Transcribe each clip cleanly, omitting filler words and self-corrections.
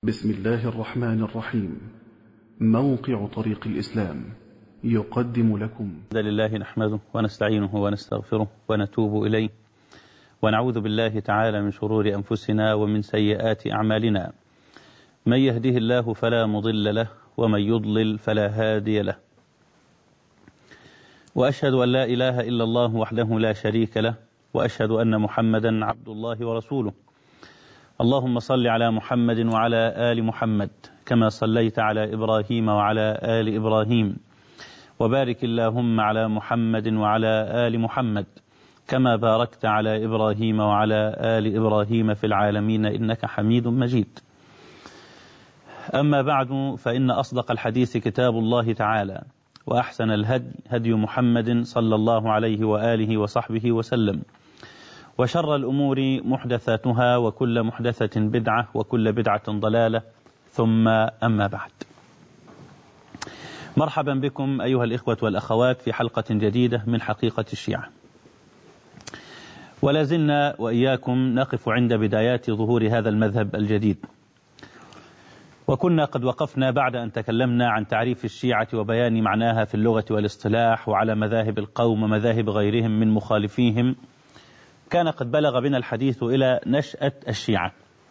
بسم الله الرحمن الرحيم. موقع طريق الإسلام يقدم لكم الحمد لله نحمده ونستعينه ونستغفره ونتوب إليه ونعوذ بالله تعالى من شرور أنفسنا ومن سيئات أعمالنا. من يهده الله فلا مضل له ومن يضلل فلا هادي له، وأشهد أن لا إله إلا الله وحده لا شريك له، وأشهد أن محمدا عبد الله ورسوله. اللهم صل على محمد وعلى آل محمد كما صليت على إبراهيم وعلى آل إبراهيم، وبارك اللهم على محمد وعلى آل محمد كما باركت على إبراهيم وعلى آل إبراهيم في العالمين إنك حميد مجيد. أما بعد، فإن أصدق الحديث كتاب الله تعالى، وأحسن الهدي هدي محمد صلى الله عليه وآله وصحبه وسلم، وشر الأمور محدثاتها، وكل محدثة بدعة، وكل بدعة ضلالة، ثم أما بعد. مرحبا بكم أيها الإخوة والأخوات في حلقة جديدة من حقيقة الشيعة، ولا زلنا وإياكم نقف عند بدايات ظهور هذا المذهب الجديد. وكنا قد وقفنا بعد أن تكلمنا عن تعريف الشيعة وبيان معناها في اللغة والاصطلاح، وعلى مذاهب القوم ومذاهب غيرهم من مخالفيهم. كان قد بلغ بنا الحديث إلى نشأة الشيعة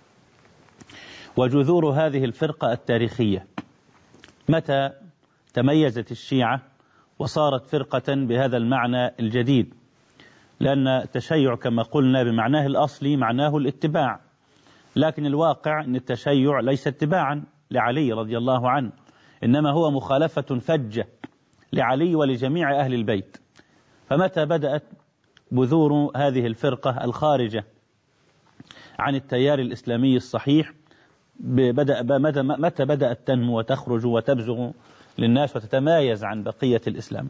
وجذور هذه الفرقة التاريخية، متى تميزت الشيعة وصارت فرقة بهذا المعنى الجديد، لأن التشيع كما قلنا بمعناه الأصلي معناه الاتباع، لكن الواقع أن التشيع ليس اتباعا لعلي رضي الله عنه، إنما هو مخالفة فجة لعلي ولجميع أهل البيت. فمتى بدأت بذور هذه الفرقة الخارجة عن التيار الإسلامي الصحيح، متى بدأت تنمو وتخرج وتبزغ للناس وتتمايز عن بقية الإسلام.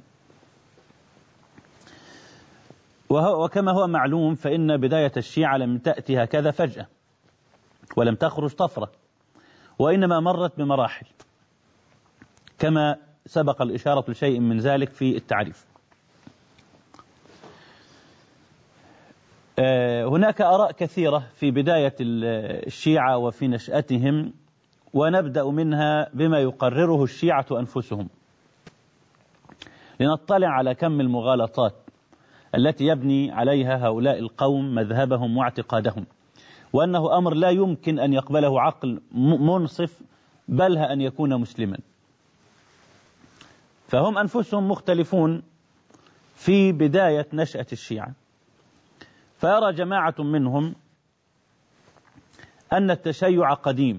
وكما هو معلوم فإن بداية الشيعة لم تأتي هكذا فجأة، ولم تخرج طفرة، وإنما مرت بمراحل، كما سبق الإشارة لشيء من ذلك في التعريف. هناك آراء كثيرة في بداية الشيعة وفي نشأتهم، ونبدأ منها بما يقرره الشيعة أنفسهم، لنطلع على كم المغالطات التي يبني عليها هؤلاء القوم مذهبهم واعتقادهم، وأنه أمر لا يمكن أن يقبله عقل منصف، بل أن يكون مسلما. فهم أنفسهم مختلفون في بداية نشأة الشيعة. فيرى جماعة منهم أن التشيع قديم،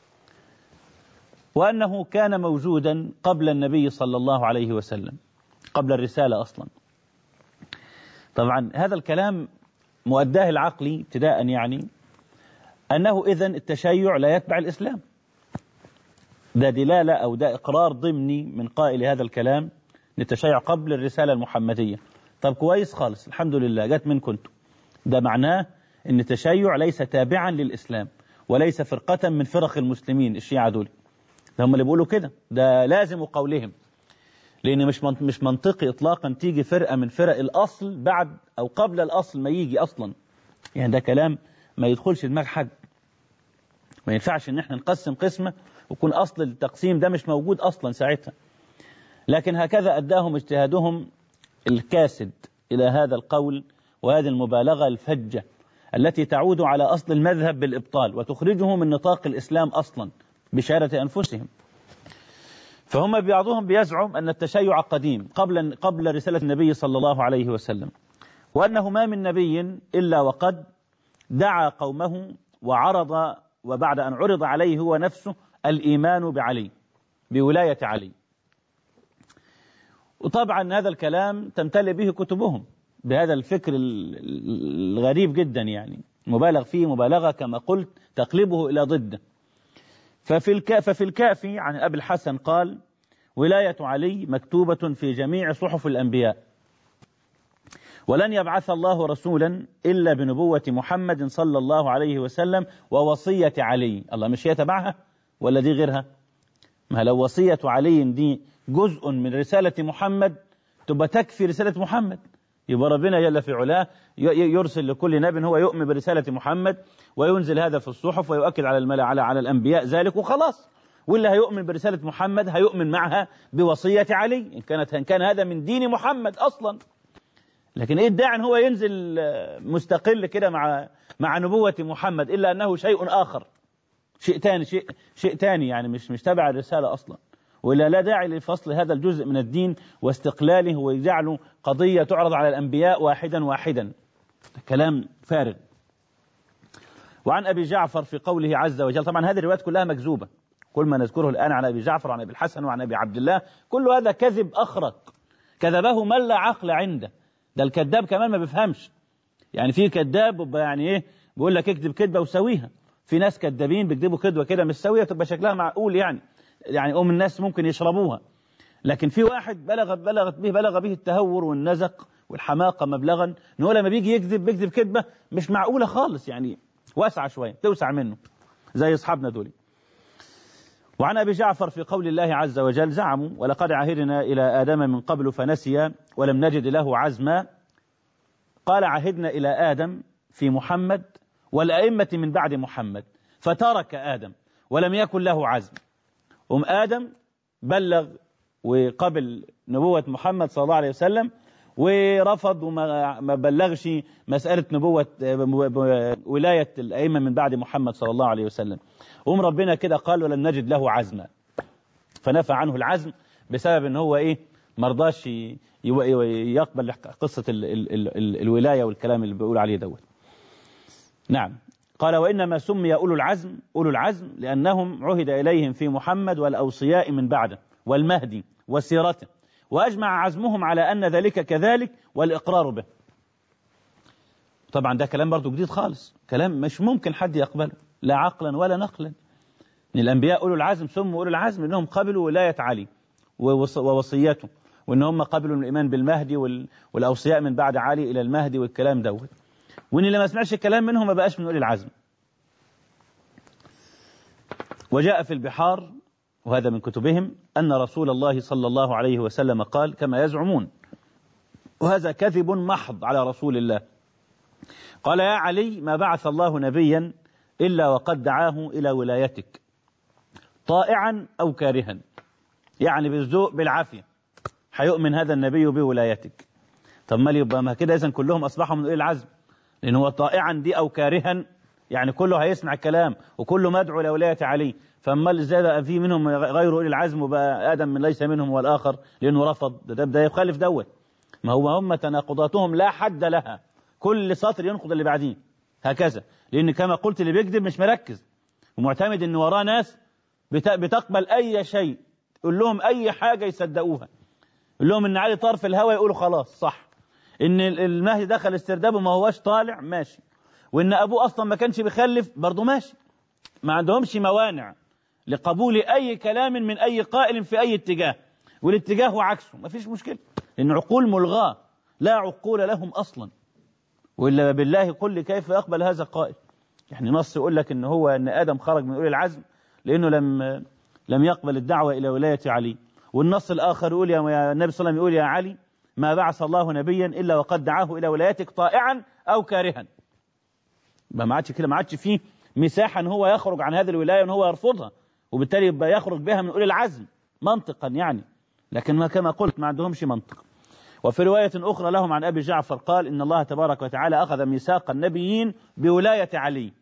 وأنه كان موجودا قبل النبي صلى الله عليه وسلم، قبل الرسالة أصلا. طبعا هذا الكلام مؤداه العقلي ابتداء يعني أنه إذن التشيع لا يتبع الإسلام. ده دلالة أو ده إقرار ضمني من قائل هذا الكلام، التشيع قبل الرسالة المحمدية. طب كويس خالص، الحمد لله جت منكم انتم. ده معناه أن التشيع ليس تابعا للإسلام، وليس فرقة من فرق المسلمين. الشيعة دول هم اللي بيقولوا كده، ده لازم قولهم، لأن مش منطقي إطلاقا تيجي فرقة من فرق الأصل بعد أو قبل الأصل ما يجي أصلا. يعني ده كلام ما يدخلش دماغ حد. ما ينفعش ان احنا نقسم قسمة ويكون أصل التقسيم ده مش موجود أصلا ساعتها. لكن هكذا أداهم اجتهادهم الكاسد إلى هذا القول وهذه المبالغة الفجة التي تعود على أصل المذهب بالإبطال وتخرجه من نطاق الإسلام أصلا بشهادة أنفسهم. فهم بعضهم بيزعم أن التشيع قديم قبل رسالة النبي صلى الله عليه وسلم، وأنه ما من نبي إلا وقد دعا قومه وعرض، وبعد أن عرض عليه هو نفسه الإيمان بعلي، بولاية علي. وطبعا هذا الكلام تمتلئ به كتبهم بهذا الفكر الغريب جدا، يعني مبالغ فيه مبالغة كما قلت تقلبه إلى ضده. ففي الكافي عن أبي الحسن قال: ولاية علي مكتوبة في جميع صحف الأنبياء، ولن يبعث الله رسولا إلا بنبوة محمد صلى الله عليه وسلم ووصية علي. الله، مش هي تبعها ولا دي غيرها؟ ما لو وصية علي دي جزء من رسالة محمد تبقى تكفي رسالة محمد، يبقى ربنا جل في علاه يرسل لكل نبي هو يؤمن برسالة محمد وينزل هذا في الصحف ويؤكد على الأنبياء ذلك وخلاص. واللي هيؤمن برسالة محمد هيؤمن معها بوصية علي إن كان هذا من دين محمد أصلا. لكن إيه الداعي هو ينزل مستقل كده مع نبوة محمد، إلا أنه شيء آخر، شيء تاني يعني مش تبع الرسالة أصلا. ولا لا داعي لفصل هذا الجزء من الدين واستقلاله ويجعله قضية تعرض على الأنبياء واحدا. كلام فارغ. وعن أبي جعفر في قوله عز وجل، طبعا هذه الروايات كلها مكذوبة، كل ما نذكره الآن عن أبي جعفر وعن أبي الحسن وعن أبي عبد الله كل هذا كذب أخرق، كذبه من لا عقل عنده. ده الكذاب كمان ما بيفهمش، يعني في كذاب يعني إيه بيقول لك اكذب كذبة وسويها، في ناس كذابين بيكذبوا كذبة كده مش سوية تبقى شكلها معقول يعني الناس ممكن يشربوها. لكن في واحد بلغ به التهور والنزق والحماقة مبلغا إن هو لما بيجي بيكذب كذبة مش معقولة خالص، يعني واسعة شوية توسع منه زي أصحابنا دول. وعن أبي جعفر في قول الله عز وجل زعموا ولقد عهدنا إلى آدم من قبل فنسي ولم نجد له عزما. قال عهدنا إلى آدم في محمد والأئمة من بعد محمد فترك آدم ولم يكن له عزم. آدم بلغ وقبل نبوة محمد صلى الله عليه وسلم ورفض وما بلغش مسألة نبوة ولاية الأئمة من بعد محمد صلى الله عليه وسلم. ربنا كده قال ولم نجد له عزما، فنفى عنه العزم بسبب ان هو مرضاش يقبل قصة الولاية والكلام اللي بيقول عليه دوت. نعم. قال وإنما سمي أولو العزم لأنهم عهد إليهم في محمد والأوصياء من بعده والمهدي وسيرته، وأجمع عزمهم على أن ذلك كذلك والإقرار به. طبعا ده كلام برضو جديد خالص، كلام مش ممكن حد يقبله لا عقلا ولا نقلا. إن الأنبياء أولو العزم سموا أولو العزم إنهم قبلوا ولاية علي ووصيته، وإن هم قبلوا الإيمان بالمهدي والأوصياء من بعد علي إلى المهدي والكلام دوت، وإن اللي ما سمعش الكلام منهم ما بقاش من أولي العزم. وجاء في البحار وهذا من كتبهم أن رسول الله صلى الله عليه وسلم قال كما يزعمون، وهذا كذب محض على رسول الله. قال يا علي ما بعث الله نبيا إلا وقد دعاه إلى ولايتك طائعا أو كارها، يعني بالذوق بالعافية هيؤمن هذا النبي بولايتك. طب ما يبقى ما كده إذن كلهم أصبحوا من أولي العزم، لأن هو طائعا دي أو كارها يعني كله هيسمع الكلام وكله مدعو لولاية علي. فما إزاي بقى في منهم غير أولي العزم وبقى آدم من ليس منهم والآخر لأنه رفض؟ ده يخالف دوت. ما هو هم تناقضاتهم لا حد لها، كل سطر ينقض اللي بعدين هكذا، لأن كما قلت اللي بيكذب مش مركز ومعتمد إن وراه ناس بتقبل أي شيء، يقول لهم أي حاجة يصدقوها، يقول لهم إن علي طار في الهواء يقولوا خلاص صح، إن المهدي دخل استرداد وما هواش طالع ماشي، وإن أبوه أصلا ما كانش بيخلف برضه ماشي. ما عندهمش موانع لقبول أي كلام من أي قائل في أي اتجاه، والاتجاه هو عكسه ما فيش مشكلة، لأن عقول ملغاة لا عقول لهم أصلا. وإلا بالله قل لي كيف يقبل هذا قائل؟ يعني نص يقول لك إن آدم خرج من أولي العزم لأنه لم يقبل الدعوة إلى ولاية علي، والنص الآخر يقول يا النبي صلى الله عليه وسلم يقول يا علي ما بعث الله نبيا إلا وقد دعاه إلى ولايتك طائعا أو كارها. ما عادش كده، ما عادش فيه مساحة إن هو يخرج عن هذه الولاية وإن هو يرفضها، وبالتالي يبقى يخرج بها من أولي العزم منطقا يعني، لكن ما كما قلت ما عندهمش منطق. وفي رواية أخرى لهم عن أبي جعفر قال إن الله تبارك وتعالى أخذ ميثاق النبيين بولاية علي.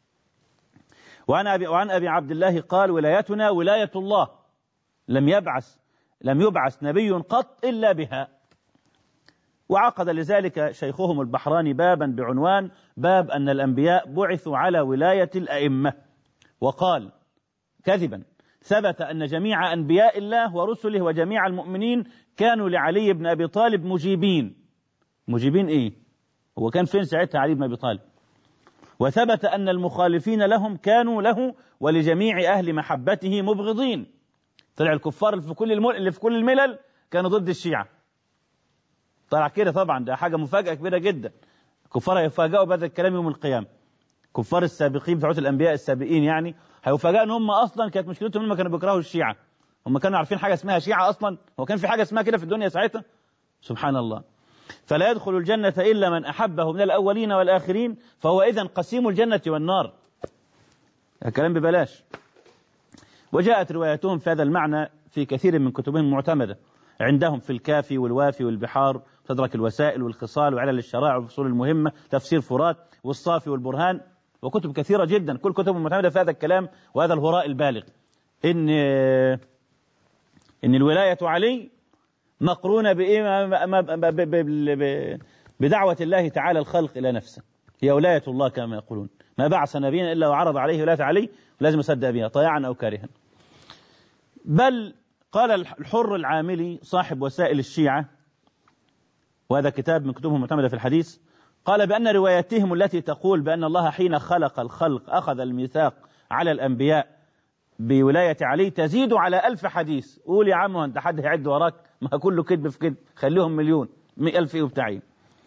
وعن أبي عبد الله قال ولايتنا ولاية الله لم يبعث نبي قط إلا بها. وعقد لذلك شيخهم البحراني بابا بعنوان باب أن الأنبياء بعثوا على ولاية الأئمة، وقال كذبا ثبت أن جميع أنبياء الله ورسله وجميع المؤمنين كانوا لعلي بن أبي طالب مجيبين إيه؟ هو كان فين ساعتها علي بن أبي طالب؟ وثبت أن المخالفين لهم كانوا له ولجميع أهل محبته مبغضين. طلع الكفار اللي في كل الملل كانوا ضد الشيعة. طلع كده طبعا، ده حاجة مفاجأة كبيرة جدا. الكفار هيفاجئوا بهذا الكلام يوم القيامة. كفار السابقين بتوع الأنبياء السابقين يعني هيفاجئوا ان هم اصلا كانت مشكلتهم هم كانوا بيكرهوا الشيعة. هم كانوا عارفين حاجة اسمها شيعة اصلا؟ هو كان في حاجة اسمها كده في الدنيا ساعتها؟ سبحان الله. فلا يدخل الجنة إلا من أحبه من الأولين والآخرين، فهو إذن قسيم الجنة والنار. الكلام ببلاش. وجاءت رواياتهم في هذا المعنى في كثير من كتبهم المعتمدة، عندهم في الكافي والوافي والبحار، تدرك الوسائل والخصال وعلل الشرائع والفصول المهمة، تفسير فرات والصافي والبرهان، وكتب كثيرة جدا، كل كتب معتمدة في هذا الكلام وهذا الهراء البالغ، إن الولاية علي مقرونة بدعوة الله تعالى الخلق إلى نفسه، هي ولاية الله كما يقولون، ما بعث نبيا إلا وعرض عليه ولاية علي، ولازم يصدق بها طيعا أو كارها. بل قال الحر العاملي صاحب وسائل الشيعة، وهذا كتاب من كتبهم المعتمدة في الحديث، قال بأن رواياتهم التي تقول بأن الله حين خلق الخلق أخذ الميثاق على الأنبياء بولاية علي تزيد على 1000 حديث. قول يا عم أنت حد هيعد وراك؟ ما كله كذب في كذب، خليهم 1,000,000 وبتاعين.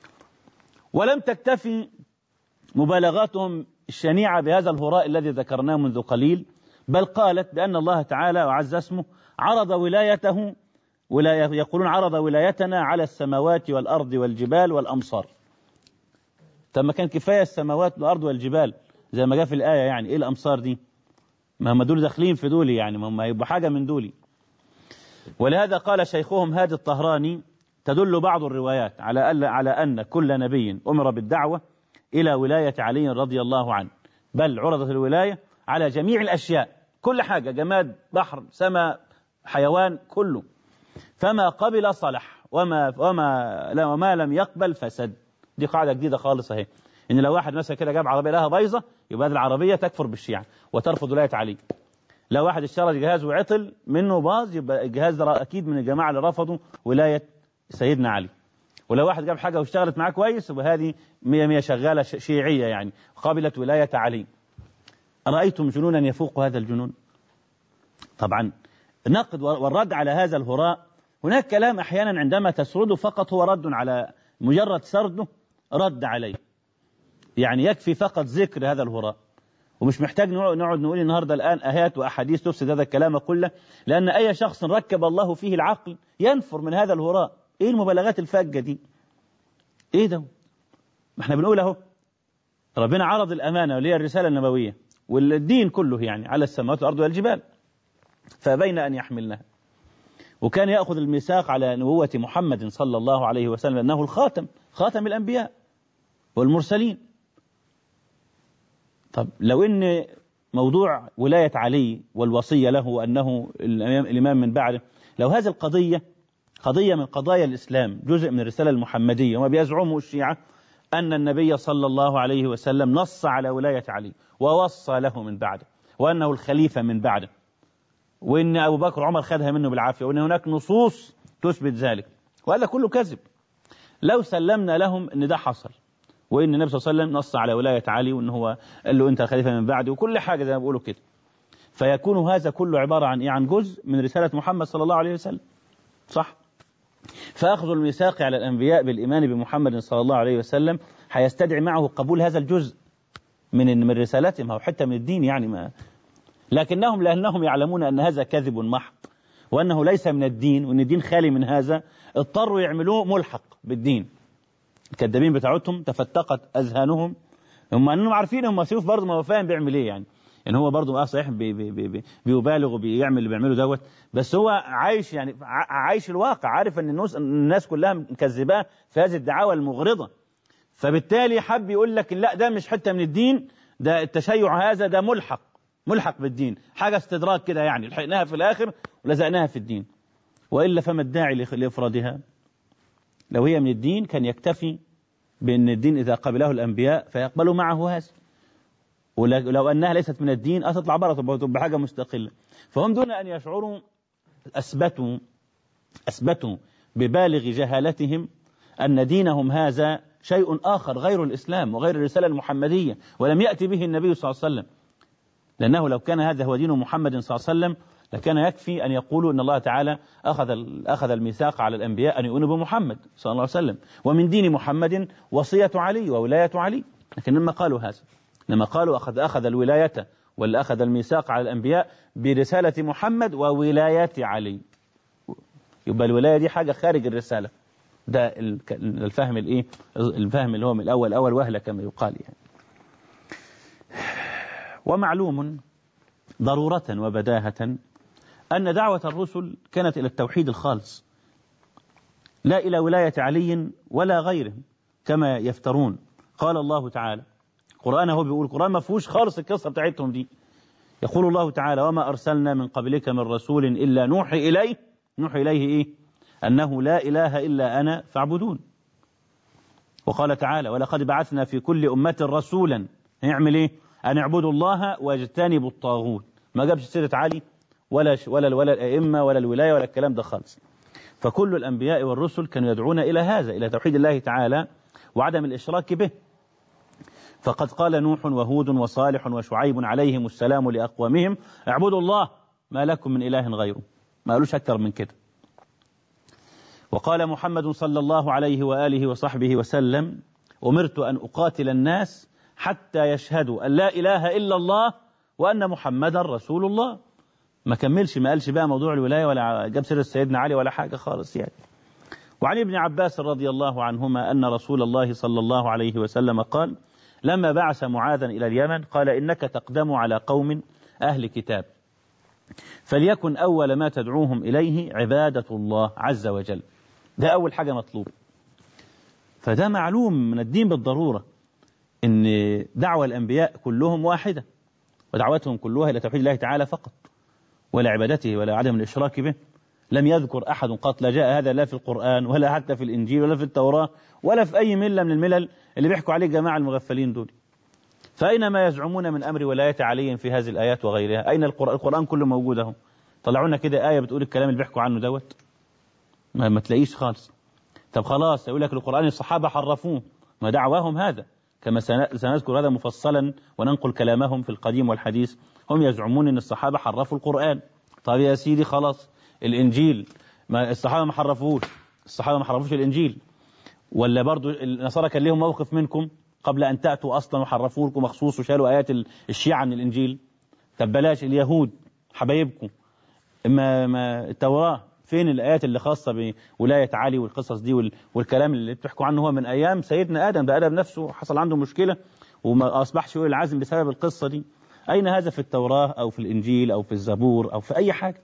ولم تكتفي مبالغاتهم الشنيعة بهذا الهراء الذي ذكرناه منذ قليل، بل قالت بأن الله تعالى وعز اسمه عرض ولايته، يقولون عرض ولايتنا على السماوات والأرض والجبال والأمصار. طب ما كان كفاية السماوات والأرض والجبال زي ما جاء في الآية، يعني إيه الأمصار دي؟ ما هم دول داخلين في دولي، يعني ما هم يبقى حاجة من دولي. ولهذا قال شيخهم هادي الطهراني تدل بعض الروايات على أن كل نبي أمر بالدعوة إلى ولاية علي رضي الله عنه، بل عرضت الولاية على جميع الأشياء، كل حاجة، جماد، بحر، سماء، حيوان، كله، فما قبل صلح وما لم يقبل فسد. دي قاعدة جديدة خالص اهي، إن لو واحد مثلا كده جاب عربية لها بايظة يبقى هذه العربية تكفر بالشيعة وترفض ولاية علي. لو واحد اشترى جهاز وعطل منه باظ يبقى الجهاز ده أكيد من الجماعة اللي رفضوا ولاية سيدنا علي. ولو واحد جاب حاجة واشتغلت معاه كويس يبقى هذه 100 شغالة شيعية يعني قابلت ولاية علي. أرأيتم جنونا يفوق هذا الجنون؟ طبعا النقد والرد على هذا الهراء، هناك كلام أحيانا عندما تسرده فقط هو رد على مجرد سرده رد عليه، يعني يكفي فقط ذكر هذا الهراء، ومش محتاج نقعد نقول النهاردة الآن آيات وأحاديث تفسد هذا الكلام كله، لأن أي شخص ركب الله فيه العقل ينفر من هذا الهراء. إيه المبالغات الفاجة دي؟ إيه ده؟ ما احنا بنقول اهو ربنا عرض الأمانة واللي هي الرسالة النبوية والدين كله يعني على السماوات والأرض والجبال، فبين أن يحملنها، وكان يأخذ الميثاق على نبوة محمد صلى الله عليه وسلم أنه الخاتم، خاتم الأنبياء والمرسلين. طب لو إن موضوع ولاية علي والوصية له أنه الإمام من بعده، لو هذه القضية قضية من قضايا الإسلام، جزء من الرسالة المحمدية، وما بيزعمه الشيعة أن النبي صلى الله عليه وسلم نص على ولاية علي ووصى له من بعده، وأنه الخليفة من بعده، وإن أبو بكر وعمر خدها منه بالعافية، وإن هناك نصوص تثبت ذلك، وهذا كله كذب. لو سلمنا لهم أن ده حصل، وإن النبي صلى الله عليه وسلم نص على ولاية علي، وإن هو قال له أنت الخليفة من بعده، وكل حاجة زي ما بيقولوا كده، فيكون هذا كله عبارة عن إيه؟ عن جزء من رسالة محمد صلى الله عليه وسلم، صح؟ فأخذ الميثاق على الأنبياء بالإيمان بمحمد صلى الله عليه وسلم هيستدعي معه قبول هذا الجزء من رسالتهم أو حتى من الدين يعني ما. لكنهم لأنهم يعلمون أن هذا كذب محض وأنه ليس من الدين وأن الدين خالي من هذا، اضطروا يعملوه ملحق بالدين. الكذابين بتاعتهم تفتقت أذهانهم، هم أنهم عارفين هم سيوف برضه ما هو فاهم بيعمل إيه يعني هو برضه صحيح بيبالغ وبيعمل اللي بيعمله دوت، بس هو عايش يعني عايش الواقع، عارف أن الناس كلها مكذباه في هذه الدعاوى المغرضة، فبالتالي حب يقول لك لا ده مش حتة من الدين، ده التشيع هذا ده ملحق بالدين، حاجة استدراك كده يعني لحقناها في الآخر ولزقناها في الدين. وإلا فما الداعي لإفرادها؟ لو هي من الدين كان يكتفي بأن الدين إذا قبله الأنبياء فيقبلوا معه هذا، ولو أنها ليست من الدين أتطلع برة بحاجة مستقلة. فهم دون أن يشعروا أثبتوا ببالغ جهالتهم أن دينهم هذا شيء آخر غير الإسلام وغير الرسالة المحمدية، ولم يأتي به النبي صلى الله عليه وسلم، لأنه لو كان هذا هو دين محمد صلى الله عليه وسلم لكان يكفي أن يقولوا أن الله تعالى أخذ الميثاق على الأنبياء أن يؤمنوا بمحمد صلى الله عليه وسلم، ومن دين محمد وصية علي وولاية علي. لكن لما قالوا هذا، لما قالوا أخذ الولاية ولا أخذ الميثاق على الأنبياء برسالة محمد وولاية علي، يبقى الولاية دي حاجة خارج الرسالة، ده الفهم الايه، الفهم اللي هو من الأول أول وهلة كما يقال يعني. ومعلوم ضرورة وبداهة أن دعوة الرسل كانت إلى التوحيد الخالص، لا إلى ولاية علي ولا غيره كما يفترون. قال الله تعالى، القرآن هو بيقول، القرآن ما فيهوش خالص القصة بتاعتهم دي. يقول الله تعالى: وما أرسلنا من قبلك من رسول إلا نوحي إليه إيه؟ أنه لا إله إلا أنا فاعبدون. وقال تعالى: ولقد بعثنا في كل أمة رسولا يعمل إيه؟ أن اعبدوا الله واجتنبوا الطاغوت. ما جابش سيرة علي ولا الأئمة ولا الولاية ولا الكلام ده خالص. فكل الأنبياء والرسل كانوا يدعون إلى هذا، إلى توحيد الله تعالى وعدم الإشراك به. فقد قال نوح وهود وصالح وشعيب عليهم السلام لأقوامهم: اعبدوا الله ما لكم من إله غيره. ما قالوش أكثر من كده. وقال محمد صلى الله عليه وآله وصحبه وسلم: أمرت أن أقاتل الناس حتى يشهدوا أن لا إله إلا الله وأن محمدا رسول الله. ما كملش، ما قالش بقى موضوع الولاية ولا جاب سيرة سيدنا علي ولا حاجة خالص يعني. وعن ابن عباس رضي الله عنهما أن رسول الله صلى الله عليه وسلم قال: لما بعث معاذا إلى اليمن قال: إنك تقدم على قوم أهل كتاب، فليكن أول ما تدعوهم إليه عبادة الله عز وجل. ده أول حاجة مطلوب. فده معلوم من الدين بالضرورة إن دعوة الأنبياء كلهم واحدة، ودعوتهم كلها إلى توحيد الله تعالى فقط، ولا عبادته ولا عدم الإشراك به. لم يذكر أحد قط، لا جاء هذا لا في القرآن ولا حتى في الإنجيل ولا في التوراة ولا في أي ملة من الملل اللي بيحكوا عليه جماعة المغفلين دول. فأين ما يزعمون من أمر ولاية علي في هذه الآيات وغيرها؟ أين القرآن كله موجود اهو. طلعوا لنا كده آية بتقول الكلام اللي بيحكوا عنه دوت، ما تلاقيش خالص. طب خلاص، يقول لك القرآن الصحابة حرفوه، ما دعواهم هذا، كما سنذكر هذا مفصلا وننقل كلامهم في القديم والحديث. هم يزعمون أن الصحابة حرفوا القرآن. طب يا سيدي خلاص، الإنجيل ما الصحابة ما حرفوش، الصحابة ما حرفوش الإنجيل، ولا برضو النصارى كان لهم موقف منكم قبل أن تأتوا أصلا وحرفوا لكم مخصوص وشالوا آيات الشيعة من الإنجيل؟ طب بلاش اليهود حبايبكم، ما التوراة فين الآيات اللي خاصة بولاية علي والقصص دي والكلام اللي بتحكوا عنه هو من أيام سيدنا آدم؟ ده آدم نفسه حصل عنده مشكلة وما أصبحش يقول العزم بسبب القصة دي. أين هذا في التوراة أو في الإنجيل أو في الزبور أو في أي حاجة؟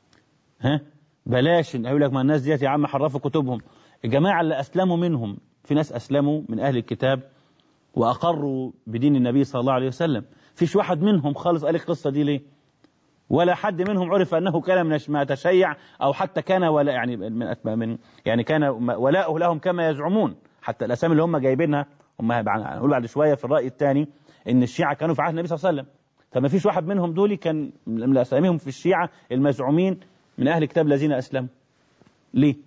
بلاش يقول لك ما الناس ديت يا عم حرفوا كتبهم. الجماعة اللي أسلموا منهم، في ناس أسلموا من أهل الكتاب وأقروا بدين النبي صلى الله عليه وسلم، فيش واحد منهم خالص قال القصة دي ليه؟ ولا حد منهم عرف أنه كان من ما تشيع أو حتى كان ولا يعني كان ولاؤه لهم كما يزعمون. حتى الأسامي اللي هم جايبينها، هم هنقول بعد شوية في الرأي الثاني إن الشيعة كانوا في عهد النبي صلى الله عليه وسلم، فما فيش واحد منهم دول كان من أساميهم في الشيعة المزعومين من أهل الكتاب الذين أسلموا. ليه؟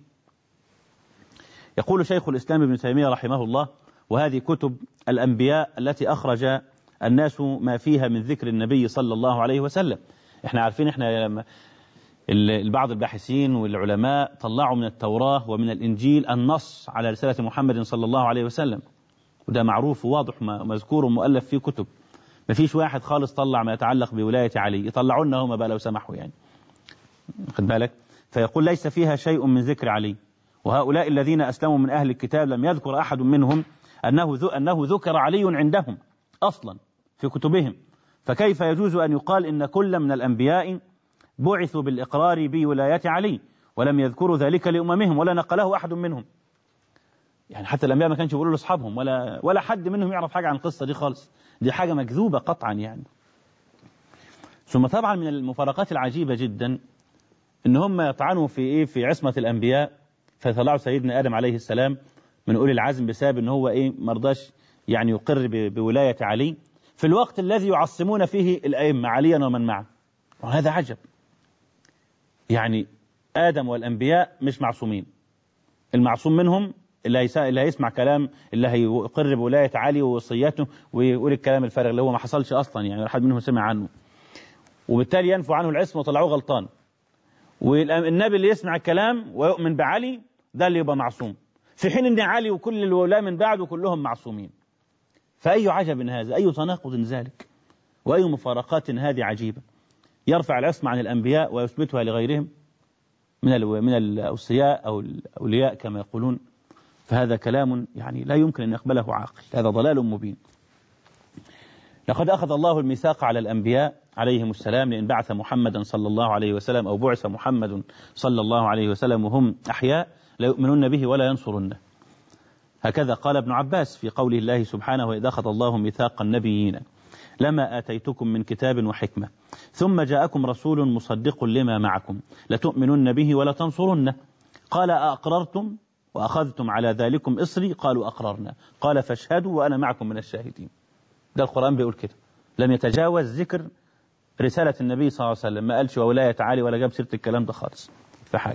يقول شيخ الإسلام ابن تيمية رحمه الله: وهذه كتب الأنبياء التي أخرج الناس ما فيها من ذكر النبي صلى الله عليه وسلم. احنا عارفين، احنا بعض الباحثين والعلماء طلعوا من التوراة ومن الإنجيل النص على رسالة محمد صلى الله عليه وسلم، وده معروف وواضح مذكور ومؤلف فيه كتب. ما فيش واحد خالص طلع ما يتعلق بولاية علي، يطلعوا لنا هم بقى لو سمحوا يعني، خد بالك. فيقول: ليس فيها شيء من ذكر علي، وهؤلاء الذين أسلموا من أهل الكتاب لم يذكر أحد منهم أنه ذكر علي عندهم أصلا في كتبهم، فكيف يجوز أن يقال إن كل من الأنبياء بعثوا بالإقرار بولاية علي ولم يذكروا ذلك لأممهم ولا نقله أحد منهم؟ يعني حتى الأنبياء ما كانش يقولوا لأصحابهم ولا حد منهم يعرف حاجة عن القصة دي خالص. دي حاجة مكذوبة قطعا يعني. ثم طبعا من المفارقات العجيبة جدا إن هم يطعنوا في عصمة الأنبياء، فيطلعوا سيدنا آدم عليه السلام من أولي العزم بسبب إن هو مرضاش يعني يقر بولاية علي في الوقت الذي يعصمون فيه الأئمة عليا ومن معه. وهذا عجب. يعني آدم والأنبياء مش معصومين، المعصوم منهم اللي هيسمع كلام، اللي هيقر بولاية علي ووصيته ويقول الكلام الفارغ اللي هو ما حصلش أصلا، يعني أحد منهم سمع عنه، وبالتالي ينفوا عنه العصمة وطلعوه غلطان. والنبي اللي يسمع الكلام ويؤمن بعلي ده اللي يبقى معصوم، في حين ان علي وكل الولاة من بعده كلهم معصومين. فأي عجب هذا، أي تناقض ذلك، وأي مفارقات هذه عجيبة. يرفع العصمة عن الأنبياء ويثبتها لغيرهم من الأوصياء أو الأولياء كما يقولون، فهذا كلام يعني لا يمكن أن يقبله عاقل، هذا ضلال مبين. لقد أخذ الله الميثاق على الأنبياء عليهم السلام لأن بعث محمدا صلى الله عليه وسلم أو بعث محمد صلى الله عليه وسلم وهم أحياء لا يؤمنون به ولا ينصرونه. هكذا قال ابن عباس في قوله الله سبحانه: وإذ أخذ الله ميثاق النبيين لما آتيتكم من كتاب وحكمة ثم جاءكم رسول مصدق لما معكم لتؤمنن به ولتنصرنه قال أأقررتم وأخذتم على ذلكم إصري قالوا أقررنا قال فاشهدوا وأنا معكم من الشاهدين. ده القرآن بيقول كده، لم يتجاوز ذكر رسالة النبي صلى الله عليه وسلم، ما قالش وولاية علي ولا جاب سيرة الكلام ده خالص في حاجة.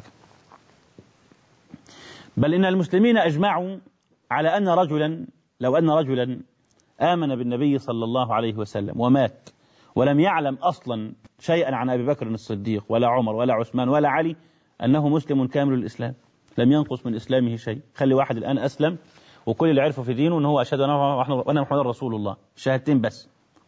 بل إن المسلمين أجمعوا على أن رجلا لو أن رجلا آمن بالنبي صلى الله عليه وسلم ومات ولم يعلم أصلا شيئا عن أبي بكر الصديق ولا عمر ولا عثمان ولا علي أنه مسلم كامل الإسلام، لم ينقص من إسلامه شيء. خلي واحد الآن أسلم وكل اللي عرفه في دينه أنه أشهد أن محمد رسول الله، شهادتين بس،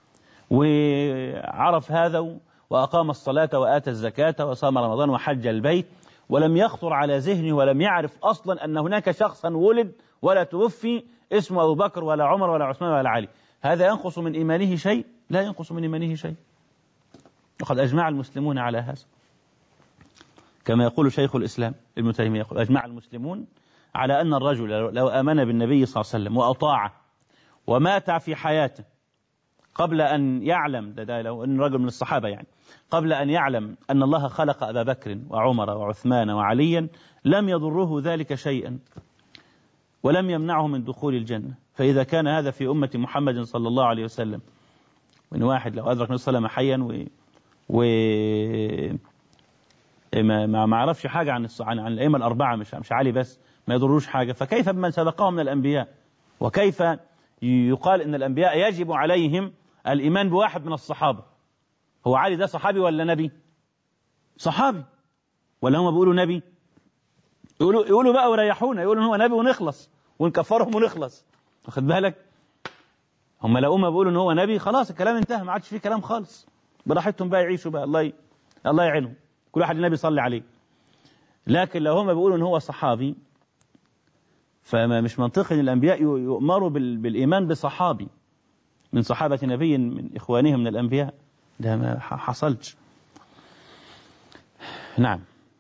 وعرف هذا وأقام الصلاة وآتى الزكاة وصام رمضان وحج البيت، ولم يخطر على ذهنه ولم يعرف أصلا أن هناك شخصا ولد ولا توفي اسمه أبو بكر ولا عمر ولا عثمان ولا علي، هذا ينقص من إيمانه شيء؟ لا ينقص من إيمانه شيء. وقد أجمع المسلمون على هذا، كما يقول شيخ الإسلام ابن تيمية، يقول أجمع المسلمون على أن الرجل لو آمن بالنبي صلى الله عليه وسلم وأطاعه ومات في حياته قبل أن يعلم، ده لو أن رجل من الصحابة يعني، قبل أن يعلم أن الله خلق أبا بكر وعمر وعثمان وعليا لم يضره ذلك شيئا ولم يمنعه من دخول الجنة. فإذا كان هذا في أمة محمد صلى الله عليه وسلم، وإن واحد لو أدرك النبي صلى الله عليه وسلم حيا ما عرفش حاجة عن الأئمة الأربعة، مش علي بس، ما يضروش حاجة، فكيف بمن سبقهم من الأنبياء؟ وكيف يقال إن الأنبياء يجب عليهم الإيمان بواحد من الصحابة؟ هو علي ده صحابي ولا نبي؟ صحابي، ولا هم بيقولوا نبي؟ يقولوا بقى وريحونا، يقولوا إن هو نبي ونخلص ونكفرهم ونخلص، واخد بالك؟ هم لو بيقولوا إن هو نبي خلاص الكلام انتهى، ما عادش فيه كلام خالص، براحتهم بقى يعيشوا بقى، الله يعينهم، كل واحد النبي صلى عليه. لكن لو هم بيقولوا إن هو صحابي فما مش منطقي ان الانبياء يؤمروا بالايمان بصحابي من صحابه نبي من اخوانهم من الانبياء، ده ما حصلش. نعم.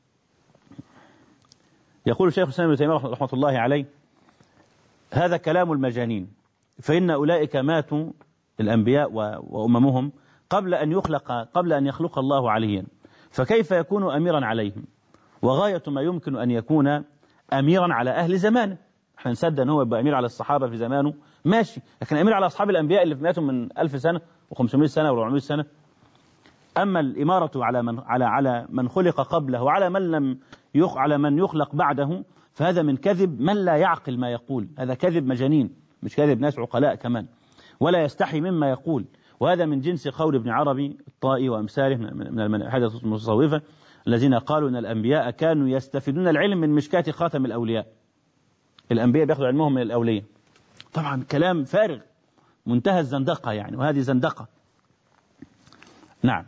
يقول الشيخ الإسلام ابن تيمية رحمه الله عليه: هذا كلام المجانين، فإن أولئك ماتوا الأنبياء وأممهم قبل أن يخلق الله عليا، فكيف يكون أميرا عليهم؟ وغاية ما يمكن أن يكون أميرا على أهل زمانه. احنا نصدق ان هو يبقى امير على الصحابه في زمانه ماشي، لكن امير على اصحاب الانبياء اللي ماتوا من 1000 سنه و500 سنه و400 سنه. اما الاماره على من خلق قبله وعلى على من يخلق بعده، فهذا من كذب من لا يعقل ما يقول، هذا كذب مجانين، مش كذب ناس عقلاء كمان، ولا يستحي مما يقول. وهذا من جنس قول ابن عربي الطائي وامثاله من المناحده المتصوفه الذين قالوا ان الانبياء كانوا يستفيدون العلم من مشكاة خاتم الاولياء. الأنبياء بياخذوا علمهم من الأولياء. طبعا كلام فارغ منتهى الزندقة يعني، وهذه زندقة. نعم.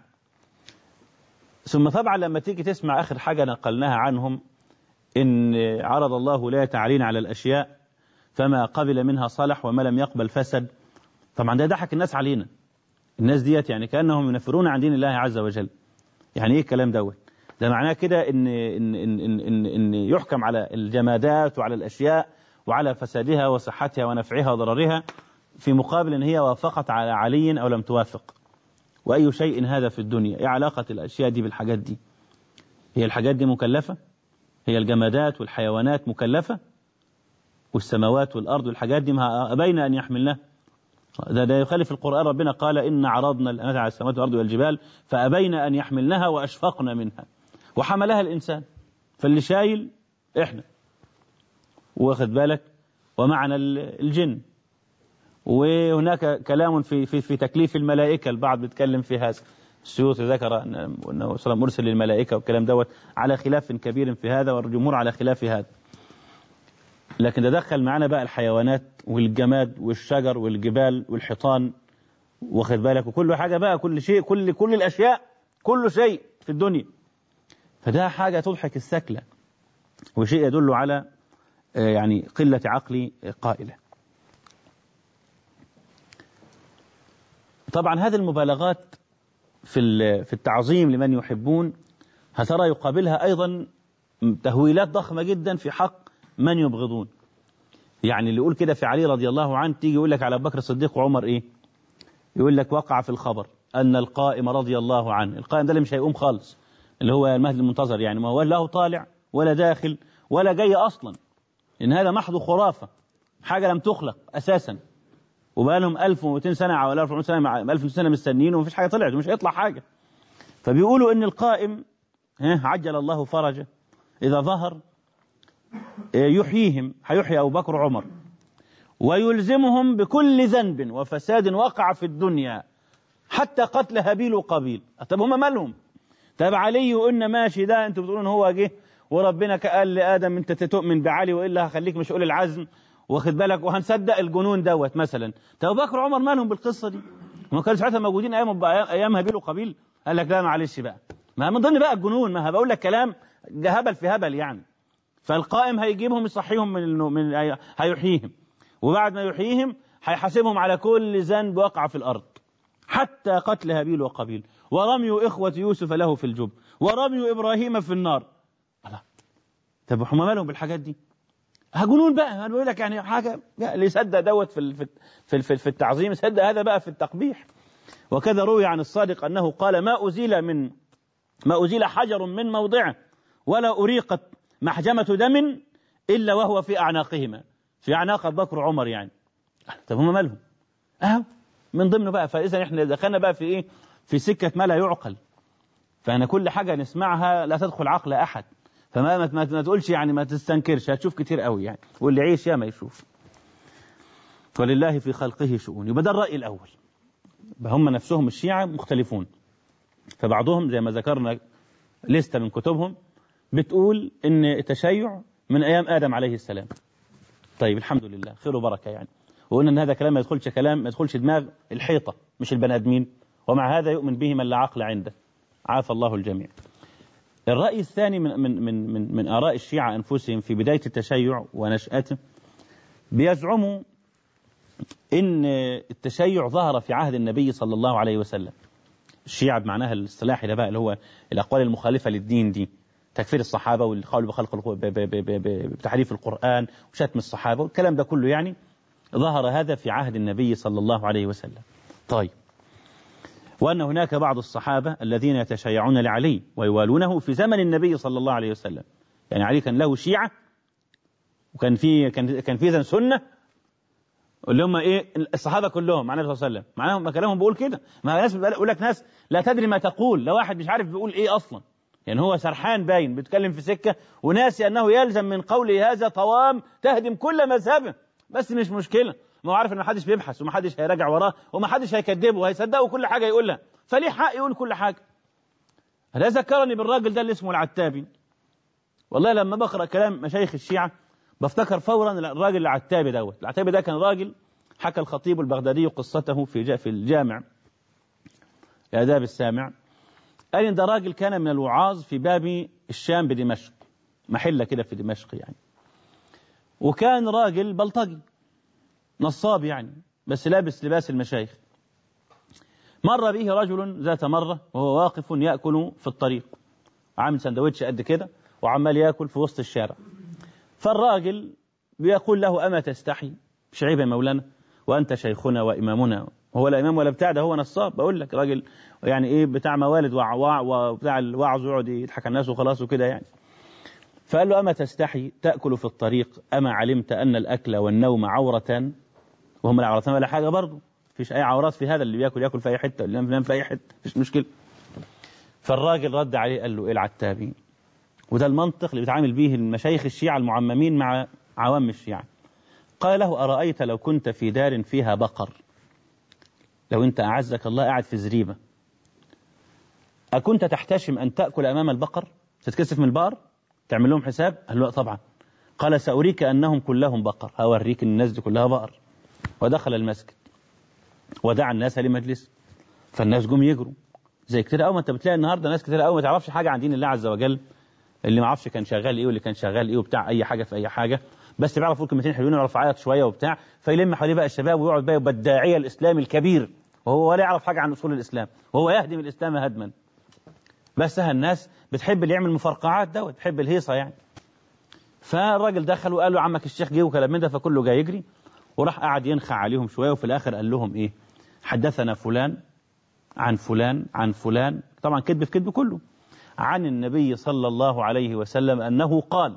ثم طبعا لما تيجي تسمع آخر حاجة نقلناها عنهم، إن عرض الله لا تعالين على الأشياء فما قبل منها صلح وما لم يقبل فسد. طبعا ده ضحك الناس علينا، الناس ديت يعني كأنهم ينفرون عن دين الله عز وجل. يعني إيه الكلام دوت؟ ده معناه كده إن يحكم على الجمادات وعلى الأشياء وعلى فسادها وصحتها ونفعها وضررها في مقابل إن هي وافقت على علي أو لم توافق. وأي شيء هذا في الدنيا؟ إيه علاقة الأشياء دي بالحاجات دي؟ هي الحاجات دي مكلفة؟ هي الجمادات والحيوانات مكلفة؟ والسماوات والأرض والحاجات دي ما أبين أن يحملنها؟ ده يخالف القرآن. ربنا قال إن عرضنا الأمانة على السماوات والأرض والجبال فأبين أن يحملنها وأشفقن منها وحملها الإنسان. فاللي شايل إحنا، واخد بالك، ومعنا الجن. وهناك كلام في تكليف الملائكة، البعض بيتكلم في هذا. السيوطي ذكر أنه صلى الله عليه وسلم مرسل للملائكة والكلام دوت على خلاف كبير في هذا، والجمهور على خلاف هذا. لكن تدخل معنا بقى الحيوانات والجماد والشجر والجبال والحيطان، واخد بالك، وكل حاجة بقى، كل شيء، كل الأشياء، كل شيء في الدنيا. فده حاجة تضحك السكلة، وشيء يدل على يعني قلة عقل قائلة. طبعا هذه المبالغات في التعظيم لمن يحبون هترى يقابلها أيضا تهويلات ضخمة جدا في حق من يبغضون. يعني اللي يقول كده في علي رضي الله عنه تيجي يقول لك على أبو بكر الصديق وعمر إيه؟ يقول لك وقع في الخبر أن القائم رضي الله عنه، القائم ده اللي مش هيقوم خالص، اللي هو المهدي المنتظر، يعني ما هو له طالع ولا داخل ولا جاي أصلا، إن هذا محض خرافة، حاجة لم تخلق أساسا، وبقى لهم 1200 سنة ولا 1400 سنة 1200 سنة مستنيين ومفيش حاجة طلعت ومش هيطلع حاجة. فبيقولوا إن القائم عجل الله فرجه إذا ظهر يحييهم، هيحيي أبو بكر وعمر ويلزمهم بكل ذنب وفساد وقع في الدنيا حتى قتل هابيل وقابيل. طب هم مالهم؟ طب علي وقلنا ماشي، ده انتوا بتقولون هو جه وربنا قال لآدم انت تؤمن بعلي وإلا هخليك مش أولي العزم، واخد بالك، وهنصدق الجنون دوت مثلا. طب أبو بكر وعمر مالهم بالقصة دي؟ ما كانوا ساعتها موجودين أيام هابيل وقابيل؟ قال لك لا معلش بقى، ما من ضمن بقى الجنون، ما بقول لك كلام هبل في هبل يعني. فالقائم هيجيبهم يصحيهم من هيحييهم، وبعد ما يحييهم هيحاسبهم على كل ذنب وقع في الأرض حتى قتل هابيل وقابيل ورمي إخوة يوسف له في الجب ورمي إبراهيم في النار. الله، طب هم مالهم بالحاجات دي؟ جنون بقى. انا بقول لك يعني حاجه اللي يصدق دوت في التعظيم يصدق هذا بقى في التقبيح. وكذا روي عن الصادق انه قال ما أزيل حجر من موضعه ولا أريقت محجمة دم إلا وهو في أعناقهما، في أعناق أبو بكر وعمر يعني. طب هم مالهم؟ من ضمنه بقى. فإذا احنا دخلنا بقى في إيه؟ في سكة ما لا يعقل. فأنا كل حاجة نسمعها لا تدخل عقل أحد، فما ما تقولش يعني، ما تستنكرش، هتشوف كتير قوي يعني، واللي يعيش يا ما يشوف. ولله في خلقه شؤون. يبقى ده الرأي الأول. هم نفسهم الشيعة مختلفون، فبعضهم زي ما ذكرنا لستة من كتبهم بتقول إن التشيع من أيام آدم عليه السلام. طيب الحمد لله، خير وبركة يعني. وقلنا إن هذا كلام ما يدخلش دماغ الحيطة مش البني آدمين، ومع هذا يؤمن به من لا عقل عنده، عافى الله الجميع. الرأي الثاني من آراء الشيعة أنفسهم في بداية التشيع ونشأته، بيزعموا إن التشيع ظهر في عهد النبي صلى الله عليه وسلم. الشيعة بمعناها الاصطلاحي ده بقى، اللي هو الأقوال المخالفة للدين دي، تكفير الصحابة والقول بتحريف القرآن وشتم الصحابة والكلام ده كله، يعني ظهر هذا في عهد النبي صلى الله عليه وسلم. طيب، وأن هناك بعض الصحابة الذين يتشيعون لعلي ويوالونه في زمن النبي صلى الله عليه وسلم. يعني علي كان له شيعة، وكان في ذن سنة اللي هم ايه؟ الصحابة كلهم مع النبي صلى الله عليه وسلم. معناهم كلامهم بيقول كده. ما ناس بيقول لك ناس لا تدري ما تقول، لو واحد مش عارف بيقول ايه اصلا، يعني هو سرحان باين بيتكلم في سكة، وناسي انه يلزم من قوله هذا طوام تهدم كل مذهبه. بس مش مشكلة، ما هو عارف ان ما حدش بيبحث وما حدش هيراجع وراه وما حدش هيكذبه وهيصدقه كل حاجة يقولها، فليه حق يقول كل حاجة. هذا ذكرني بالراجل ده اللي اسمه العتابي. والله لما بقرأ كلام مشايخ الشيعة بفتكر فورا الراجل العتابي دوت. العتابي ده كان راجل حكى الخطيب البغدادي قصته في الجامع لآداب السامع. قال إن ده راجل كان من الوعاظ في باب الشام بدمشق، محلة كده في دمشق يعني، وكان راجل بلطجي نصاب يعني، بس لابس لباس المشايخ. مر به رجل ذات مرة وهو واقف يأكل في الطريق، عامل سندوتش قد كده وعمال يأكل في وسط الشارع. فالراجل بيقول له أما تستحي؟ مش عيب يا مولانا، وأنت شيخنا وإمامنا. هو لا إمام ولا بتاع، ده هو نصاب، بقول لك راجل يعني إيه، بتاع موالد وبتاع الوعظ ويقعد يضحك على الناس وخلاص وكده يعني. فقال له أما تستحي تأكل في الطريق؟ أما علمت أن الأكل والنوم عورتان؟ وهم العورتان ولا حاجة برضه، فيش أي عورات في هذا، اللي بياكل ياكل في أي حتة، اللي ينام في أي حتة، مفيش مشكلة. فالراجل رد عليه قال له إيه العتابي، وده المنطق اللي بيتعامل به المشايخ الشيعة المعممين مع عوام الشيعة. قال له أرأيت لو كنت في دار فيها بقر، لو أنت أعزك الله قاعد في زريبة، أكنت تحتشم أن تأكل أمام البقر، تتكسف من البقر تعمل لهم حساب؟ قال له لا طبعا. قال سأريك أنهم كلهم بقر، هوريك أن الناس دي كلها بقر. ودخل المسجد ودعا الناس لمجلس، فالناس جم يجروا زي كتير قوي. ما انت بتلاقي النهارده ناس كتير قوي ما تعرفش حاجة عن دين الله عز وجل، اللي ما عرفش كان شغال ايه واللي كان شغال ايه وبتاع اي حاجة في اي حاجة، بس بيعرف يقول كلمتين حلوين ويعرف يعيط شويه وبتاع، فيلم حواليه بقى الشباب ويقعد بقى يبقى الداعيه الاسلامي الكبير، وهو ولا يعرف حاجه عن اصول الاسلام، وهو يهدم الاسلام هدما. بس الناس بتحب اللي يعمل مفرقعات دوت، بتحب الهيصه يعني. فالراجل دخل وقال له عمك الشيخ جه وكلام من ده، فكله جاي يجري، وراح قعد ينخع عليهم شويه، وفي الاخر قال لهم ايه؟ حدثنا فلان عن فلان عن فلان، طبعا كذب في كذب كله، عن النبي صلى الله عليه وسلم أنه قال: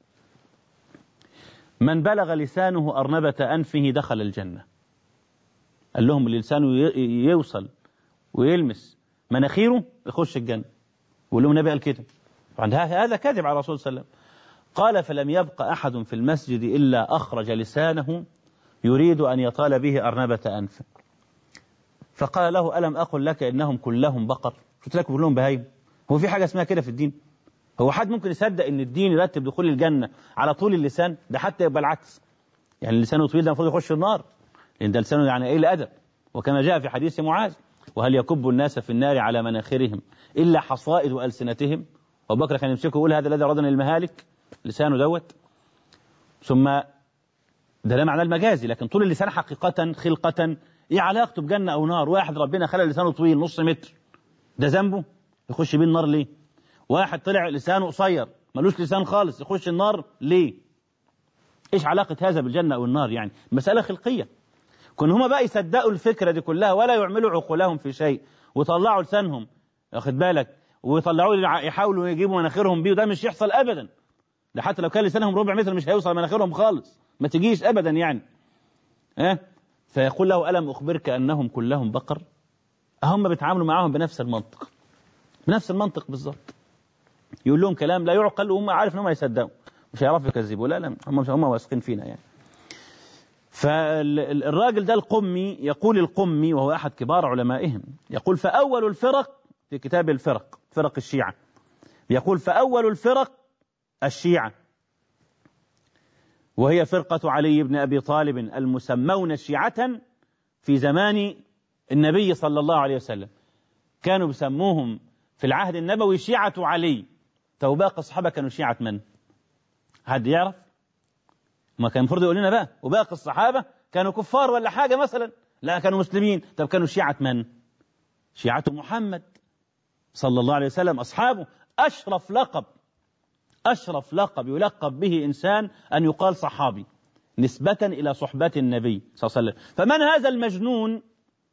من بلغ لسانه أرنبة أنفه دخل الجنة. قال لهم اللي لسانه يوصل ويلمس مناخيره يخش الجنة، ويقول لهم النبي قال كده. هذا كذب على الرسول صلى الله عليه وسلم. قال: فلم يبق أحد في المسجد إلا أخرج لسانه يريد أن يطال به أرنبة أنفه. فقال له: ألم أقل لك إنهم كلهم بقر؟ قلت لك كلهم بهايم؟ هو في حاجة اسمها كده في الدين؟ هو حد ممكن يصدق ان الدين يرتب دخول الجنة على طول اللسان؟ ده حتى يبقى العكس، يعني اللسان طويل ده المفروض يخش النار، لان ده لسانه يعني ايه الادب. وكما جاء في حديث معاذ: وهل يكب الناس في النار على مناخرهم الا حصائد السنتهم؟ ابو بكر كان يمسكه يقول: هذا الذي ردنا المهالك، لسانه دوت. ثم ده لا معناه المجازي، لكن طول اللسان حقيقة خلقة ايه علاقته بجنة او نار؟ واحد ربنا خلى لسانه طويل نص متر، ده ذنبه يخش بيه النار ليه؟ واحد طلع لسانه قصير ملوش لسان خالص يخش النار ليه؟ ايش علاقة هذا بالجنة او النار؟ يعني مسألة خلقية. كون هما بقى يصدقوا الفكرة دي كلها ولا يعملوا عقولهم في شيء، وطلعوا لسانهم، واخد بالك، ويطلعوا يحاولوا يجيبوا مناخيرهم بيه، وده مش يحصل ابدا. ده حتى لو كان لسانهم ربع متر مش هيوصل مناخيرهم خالص، ما تجيش ابدا يعني. فيقول له: ألم أخبرك أنهم كلهم بقر؟ هم بيتعاملوا معاهم بنفس المنطق، بنفس المنطق بالظبط. يقول لهم كلام لا يعقل، وهم عارف انهم يصدقوا، مش هيعرفوا يكذبوا. لا هم واثقين فينا يعني. فالراجل ده القمي يقول، القمي وهو احد كبار علمائهم، يقول: فاول الفرق، في كتاب الفرق، فرق الشيعة، يقول: فاول الفرق الشيعة، وهي فرقة علي بن ابي طالب المسمون شيعة في زمان النبي صلى الله عليه وسلم. كانوا بيسموهم في العهد النبوي شيعة علي. طب باقي الصحابة كانوا شيعة من؟ حد يعرف؟ ما كان المفروض يقول لنا بقى. وباقي الصحابة كانوا كفار ولا حاجة مثلا؟ لا، كانوا مسلمين. طب كانوا شيعة من؟ شيعة محمد صلى الله عليه وسلم، أصحابه. أشرف لقب يلقب به إنسان أن يقال صحابي، نسبة إلى صحبة النبي صلى الله عليه وسلم. فمن هذا المجنون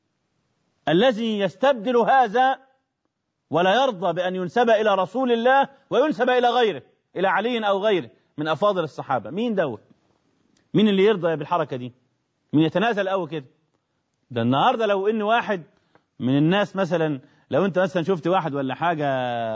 الذي يستبدل هذا ولا يرضى بأن ينسب إلى رسول الله وينسب إلى غيره، إلى علي أو غيره من أفاضل الصحابة؟ مين دوت؟ مين اللي يرضى بالحركة دي؟ مين يتنازل أو كده؟ ده النهاردة لو إن واحد من الناس مثلا، لو أنت مثلا شفت واحد ولا حاجة،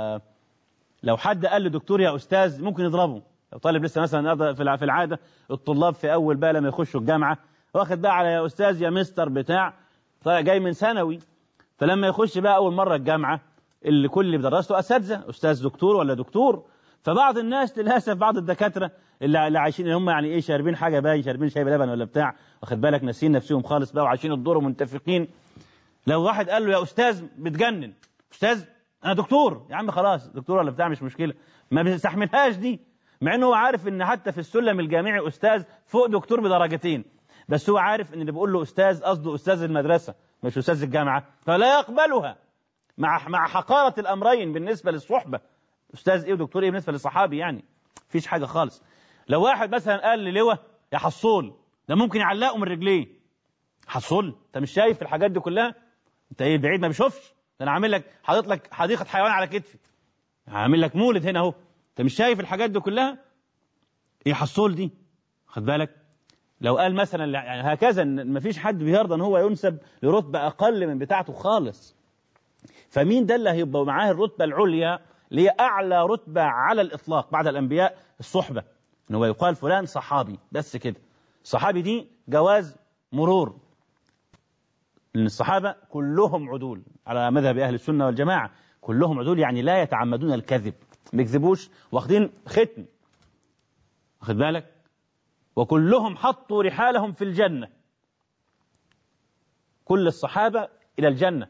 لو حد قال لدكتور يا أستاذ ممكن يضربه. لو طالب لسه مثلا في العادة الطلاب في أول بقى لما يخشوا الجامعة واخد بقى على يا أستاذ يا مستر بتاع، جاي من ثانوي، فلما يخش بقى أول مرة الجامعة اللي كل اللي بدرسته أساتذة، أستاذ دكتور ولا دكتور، فبعض الناس للأسف بعض الدكاترة اللي عايشين اللي هم يعني إيه شاربين حاجة باي، شاربين شاي بلبن ولا بتاع، واخد بالك، ناسين نفسهم خالص بقى وعايشين الدور ومنتفقين. لو واحد قال له يا أستاذ بتجنن، أستاذ أنا دكتور، يا عم خلاص دكتور ولا بتاع مش مشكلة، ما بيستحملهاش دي، مع إنه هو عارف إن حتى في السلم الجامعي أستاذ فوق دكتور بدرجتين، بس هو عارف إن اللي بيقول له أستاذ قصده أستاذ المدرسة مش أستاذ الجامعة، فلا يقبلها مع حقارة الأمرين بالنسبة للصحبة. أستاذ إيه ودكتور إيه بالنسبة للصحابي؟ يعني مفيش حاجة خالص. لو واحد مثلا قال للواء يا حصول، ده ممكن يعلقه من رجليه. حصول؟ أنت مش شايف الحاجات دي كلها؟ أنت إيه بعيد ما بيشوفش؟ ده أنا عامل لك حاطط لك حديقة حيوان على كتفي، عامل لك مولد هنا أهو، أنت مش شايف الحاجات دي كلها؟ إيه حصول دي؟ خد بالك. لو قال مثلا يعني هكذا، مفيش حد بيرضى ان هو ينسب لرتبة اقل من بتاعته خالص. فمين ده اللي هيبقى معاه الرتبة العليا اللي هي اعلى رتبة على الاطلاق بعد الانبياء؟ الصحبة، ان هو يقال فلان صحابي بس كده. الصحابي دي جواز مرور، لان الصحابة كلهم عدول على مذهب اهل السنة والجماعة، كلهم عدول يعني لا يتعمدون الكذب، ما يكذبوش، واخدين ختم، واخد بالك، وكلهم حطوا رحالهم في الجنة، كل الصحابة إلى الجنة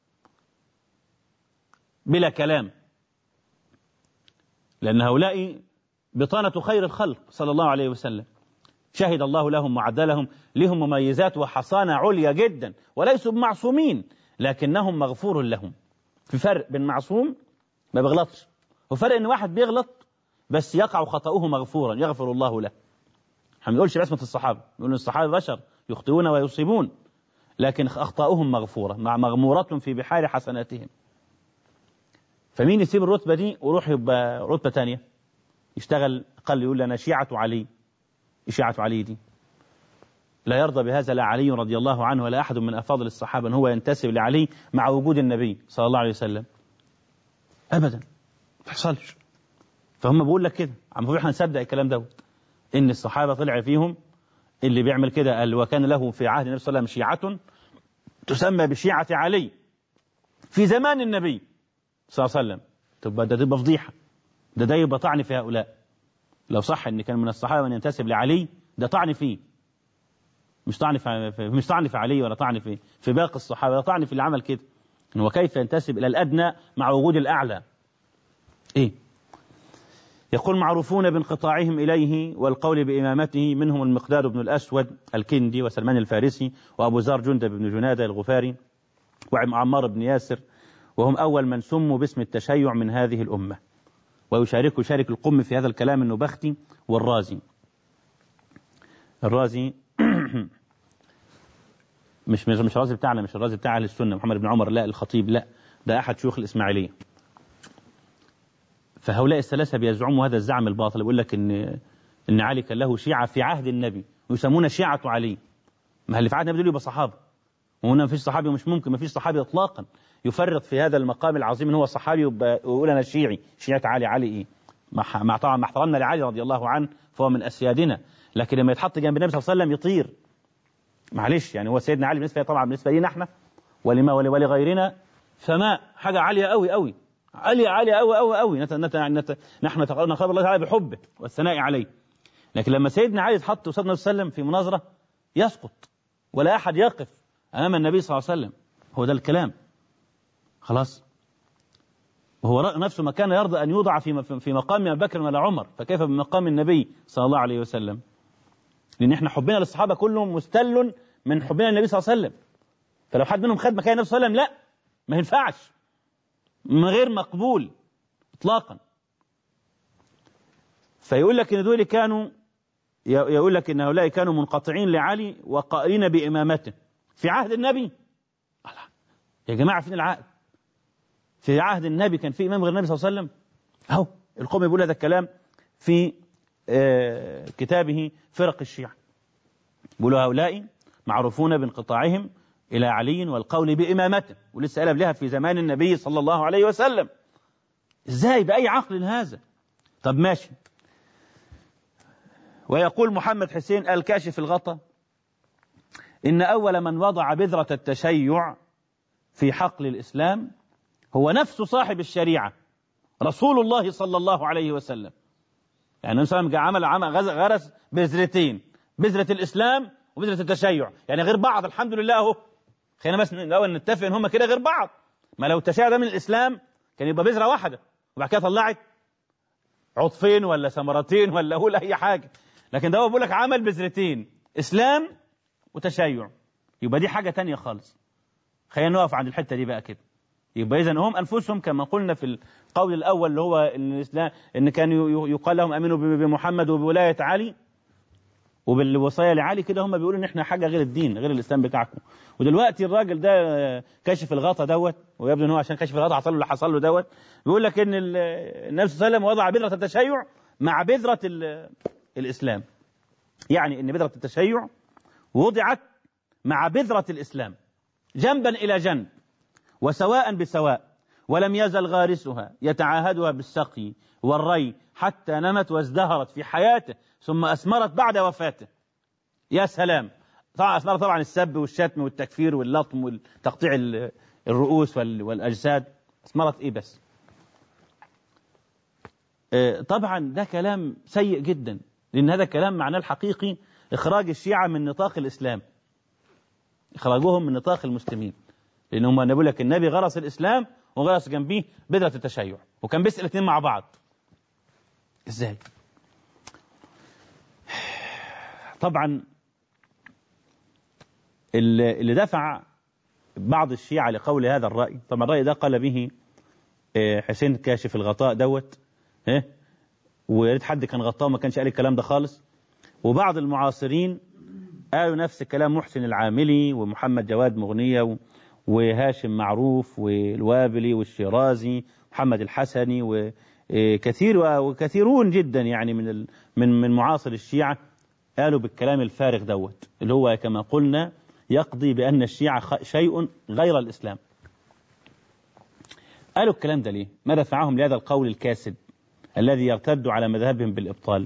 بلا كلام، لأن هؤلاء بطانة خير الخلق صلى الله عليه وسلم. شهد الله لهم وعد لهم، لهم مميزات وحصانة عليا جدا، وليسوا بمعصومين لكنهم مغفور لهم. في فرق بين معصوم ما بيغلطش، وفرق ان واحد بيغلط بس يقع خطأه مغفورا يغفر الله له. احنا ما بنقولش باسمة الصحابة، بنقول الصحابة بشر يخطئون ويصيبون، لكن أخطاؤهم مغفورة مغمورة في بحار حسناتهم. فمين يسيب الرتبة دي ويروح يبقى رتبة تانية يشتغل قال يقول لنا شيعة علي؟ شيعة علي دي لا يرضى بهذا لا علي رضي الله عنه ولا أحد من أفاضل الصحابة أن هو ينتسب لعلي مع وجود النبي صلى الله عليه وسلم، أبدا ما تحصلش. فهم بقول لك كده عم احنا نصدق الكلام ده، إن الصحابة طلع فيهم اللي بيعمل كده. قال وكان له في عهد النبي صلى الله عليه وسلم شيعة تسمى بشيعة علي في زمان النبي صلى الله عليه وسلم. تبقى فضيحة، ده يبقى طعن في هؤلاء. لو صح ان كان من الصحابة من ينتسب لعلي ده طعن فيه، مش طعن في علي ولا طعن في باقي الصحابة، ده طعن في اللي عمل كده. هو كيف ينتسب إلى الأدنى مع وجود الأعلى؟ إيه؟ يقول معروفون بانقطاعهم إليه والقول بإمامته، منهم المقداد بن الأسود الكندي وسلمان الفارسي وأبو زار جندب بن جنادة الغفاري وعمار بن ياسر، وهم أول من سموا باسم التشيع من هذه الأمة. ويشارك القم في هذا الكلام النبختي والرازي. الرازي مش الرازي بتاعنا، مش الرازي بتاع أهل السنة محمد بن عمر، لا الخطيب، لا ده أحد شيوخ الإسماعيلية. فهؤلاء الثلاثة بيزعموا هذا الزعم الباطل، يقول لك إن علي كان له شيعة في عهد النبي ويسمون شيعة علي. ما اللي في عهد النبي دول يبقى صحابة، وهنا ما فيش صحابي، ومش ممكن ما فيش صحابي إطلاقا يفرط في هذا المقام العظيم إن هو صحابي ويقول أنا شيعي، شيعة علي إيه؟ طبعا مع احترامنا لعلي رضي الله عنه فهو من أسيادنا، لكن لما يتحط جنب النبي صلى الله عليه وسلم يطير. معلش يعني هو سيدنا علي بالنسبة طبعا بالنسبة لنا احنا ولغيرنا فما حاجة عالية قوي قوي، عالية قوي نحن نخاطب الله تعالى بحبه والثناء عليه. لكن لما سيدنا علي يتحط قصاد النبي صلى الله عليه وسلم في مناظرة يسقط، ولا أحد يقف أمام النبي صلى الله عليه وسلم. هو ده الكلام خلاص. وهو نفسه ما كان يرضى أن يوضع في مقام أبي بكر ولا عمر، فكيف بمقام النبي صلى الله عليه وسلم؟ لأن احنا حبنا للصحابة كلهم مستل من حبنا للنبي صلى الله عليه وسلم. فلو حد منهم خد مكان النبي صلى الله عليه وسلم لا، ما ينفعش، غير مقبول إطلاقا. فيقول لك إن دول كانوا، يقول لك إن هؤلاء كانوا منقطعين لعلي وقائلين بإمامته في عهد النبي. الله يا جماعة، فين العهد؟ في عهد النبي كان في إمام غير النبي صلى الله عليه وسلم؟ أهو القوم يقول هذا الكلام في كتابه فرق الشيعة، يقولوا هؤلاء معروفون بانقطاعهم إلى علي والقول بإمامته، ولسه قال لها في زمان النبي صلى الله عليه وسلم. إزاي؟ بأي عقل هذا؟ طب ماشي. ويقول محمد حسين الكاشف الغطا إن أول من وضع بذرة التشيع في حقل الإسلام هو نفس صاحب الشريعة رسول الله صلى الله عليه وسلم. يعني النبي صلى الله عليه وسلم غرس بذرتين، بذرة الإسلام وبذرة التشيع، يعني غير بعض. الحمد لله أهو، خلينا بس الأول نتفق إن هم كده غير بعض. ما لو التشيع ده من الإسلام كان يبقى بذرة واحدة وبعد كده طلعت عطفين ولا ثمرتين ولا أقول أي حاجة، لكن ده هو بيقول لك عمل بذرتين، إسلام وتشيع، يبقى دي حاجة تانية خالص. خلينا نقف عند الحتة دي بقى كده. يبقى إذن هم أنفسهم كما قلنا في القول الأول اللي هو إن كان يقال لهم أمنوا بمحمد وبولاية علي وبالوصايا لعلي، كده هم بيقولوا إن إحنا حاجة غير الدين غير الإسلام بتاعكم. ودلوقتي الراجل ده كشف الغطا دوت، ويبدو إن هو عشان كشف الغطا حصل له اللي حصل له دوت، بيقول لك إن النبي صلى الله عليه وسلم وضع بذرة التشيع مع بذرة الإسلام، يعني إن بذرة التشيع وضعت مع بذرة الإسلام جنبا إلى جنب وسواء بسواء، ولم يزل غارسها يتعاهدها بالسقي والري حتى نمت وازدهرت في حياته ثم أثمرت بعد وفاته. يا سلام! طبعا أثمرت طبعا السب والشتم والتكفير واللطم والتقطيع الرؤوس والأجساد. أثمرت إيه بس؟ طبعا ده كلام سيء جدا، لأن هذا الكلام معناه الحقيقي إخراج الشيعة من نطاق الإسلام، إخراجهم من نطاق المسلمين، لأن هم نقول لك النبي غرس الإسلام وغرس جنبيه بذرة التشيع، وكان بيسأل الاثنين مع بعض. إزاي؟ طبعا اللي دفع بعض الشيعة لقول هذا الرأي، طبعا الرأي ده قال به حسين كاشف الغطاء دوت، ويا ريت حد كان غطاه وما كانش قال الكلام ده خالص. وبعض المعاصرين قالوا نفس الكلام، محسن العاملي ومحمد جواد مغنية وهاشم معروف والوابلي والشيرازي محمد الحسني وكثيرون جدا يعني من معاصر الشيعة قالوا بالكلام الفارغ دوت، اللي هو كما قلنا يقضي بأن الشيعة شيء غير الإسلام. قالوا الكلام ده ليه؟ ما دفعهم لهذا القول الكاسد الذي يرتد على مذهبهم بالإبطال؟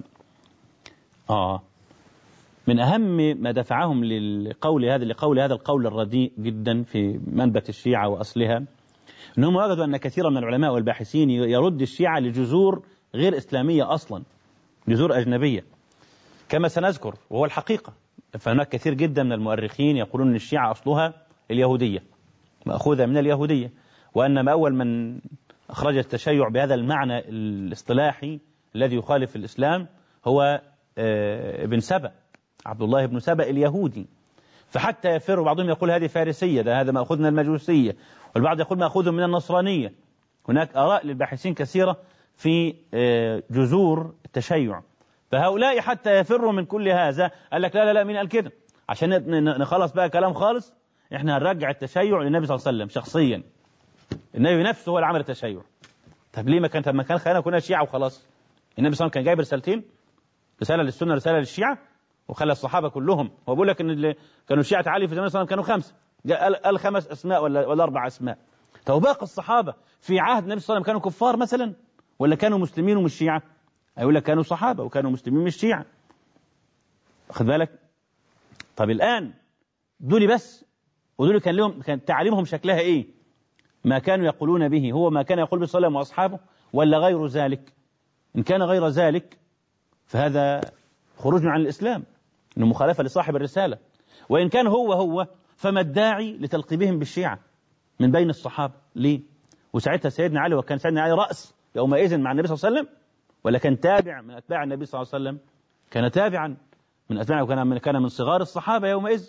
من أهم ما دفعهم لقول هذا القول الرديء جدا في منبت الشيعة وأصلها، أنهم وجدوا أن كثيرا من العلماء والباحثين يرد الشيعة لجذور غير إسلامية أصلا، جذور أجنبية كما سنذكر، وهو الحقيقة. فهناك كثير جدا من المؤرخين يقولون أن الشيعة أصلها اليهودية، مأخوذة من اليهودية، وأن أول من أخرج التشيع بهذا المعنى الاصطلاحي الذي يخالف الإسلام هو ابن سبأ، عبد الله بن سبأ اليهودي. فحتى يفر بعضهم يقول هذه فارسية، ده هذا مأخوذ من المجوسية، والبعض يقول مأخوذ من النصرانية. هناك آراء للباحثين كثيرة في جذور التشيع. فهؤلاء حتى يفروا من كل هذا قال لك لا مين قال كده؟ عشان نخلص بقى كلام خالص، احنا هنرجع التشيع للنبي صلى الله عليه وسلم شخصيا، النبي نفسه هو اللي عمل التشيع. طب ليه ما كان خلينا كنا شيعة وخلاص؟ النبي صلى الله عليه وسلم كان جايب رسالتين، رسالة للسنة رسالة للشيعة، وخلى الصحابة كلهم. هو بيقول لك ان اللي كانوا شيعة علي في زمان صلى الله عليه وسلم كانوا 5، قال 5 أسماء ولا 4 أسماء. طب باقي الصحابة في عهد النبي صلى الله عليه وسلم كانوا كفار مثلا ولا كانوا مسلمين ومش شيعة؟ يقول لك كانوا صحابة وكانوا مسلمين مش شيعة. واخد بالك؟ طب الآن دول بس، ودول كان تعليمهم شكلها ايه؟ ما كانوا يقولون به هو ما كان يقول به صلى الله عليه وسلم واصحابه ولا غير ذلك؟ ان كان غير ذلك فهذا خروج عن الإسلام، انه مخالفة لصاحب الرسالة. وإن كان هو فما الداعي لتلقيبهم بالشيعة من بين الصحابة؟ ليه؟ وساعتها سيدنا علي، وكان سيدنا علي رأس يومئذ مع النبي صلى الله عليه وسلم ولا كان تابع من أتباع النبي صلى الله عليه وسلم؟ كان تابعا من أتباعه، وكان من صغار الصحابة يومئذ.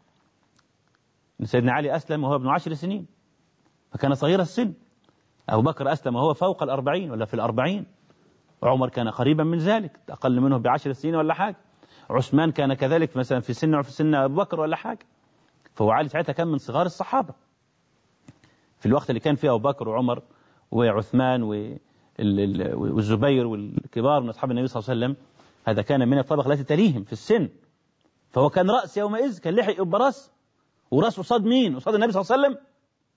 سيدنا علي أسلم وهو ابن 10 سنين، فكان صغير السن. أبو بكر أسلم وهو فوق 40 ولا في 40، وعمر كان قريبا من ذلك أقل منه ب10 سنين ولا حاجة، عثمان كان كذلك مثلا في سن أبو بكر ولا حاجة. فهو علي ساعتها كان من صغار الصحابة في الوقت اللي كان فيه أبو بكر وعمر وعثمان والزبير والكبار من أصحاب النبي صلى الله عليه وسلم. هذا كان من الطبقة التي تليهم في السن، فهو كان رأس يومئذ، كان لحق يبقى رأس، ورأس قصاد مين؟ قصاد النبي صلى الله عليه وسلم.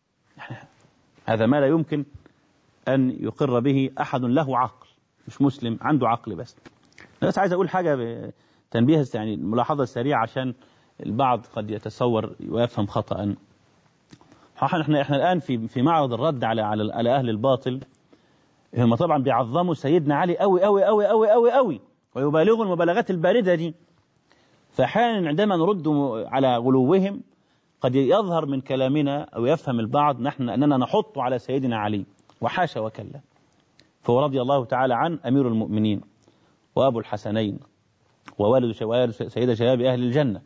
هذا ما لا يمكن أن يقر به أحد له عقل، مش مسلم عنده عقل. بس عايز أقول حاجة تنبيه، يعني ملاحظة سريعة عشان البعض قد يتصور ويفهم خطأ. احنا الآن في معرض الرد على أهل الباطل. هم طبعا بيعظموا سيدنا علي قوي قوي قوي قوي قوي قوي، ويبالغوا المبالغات الباردة دي. فأحيانا عندما نرد على غلوهم قد يظهر من كلامنا أو يفهم البعض نحن أننا نحط على سيدنا علي، وحاشا وكلا. فهو رضي الله تعالى عن أمير المؤمنين وأبو الحسنين ووالد سيدة شباب أهل الجنة،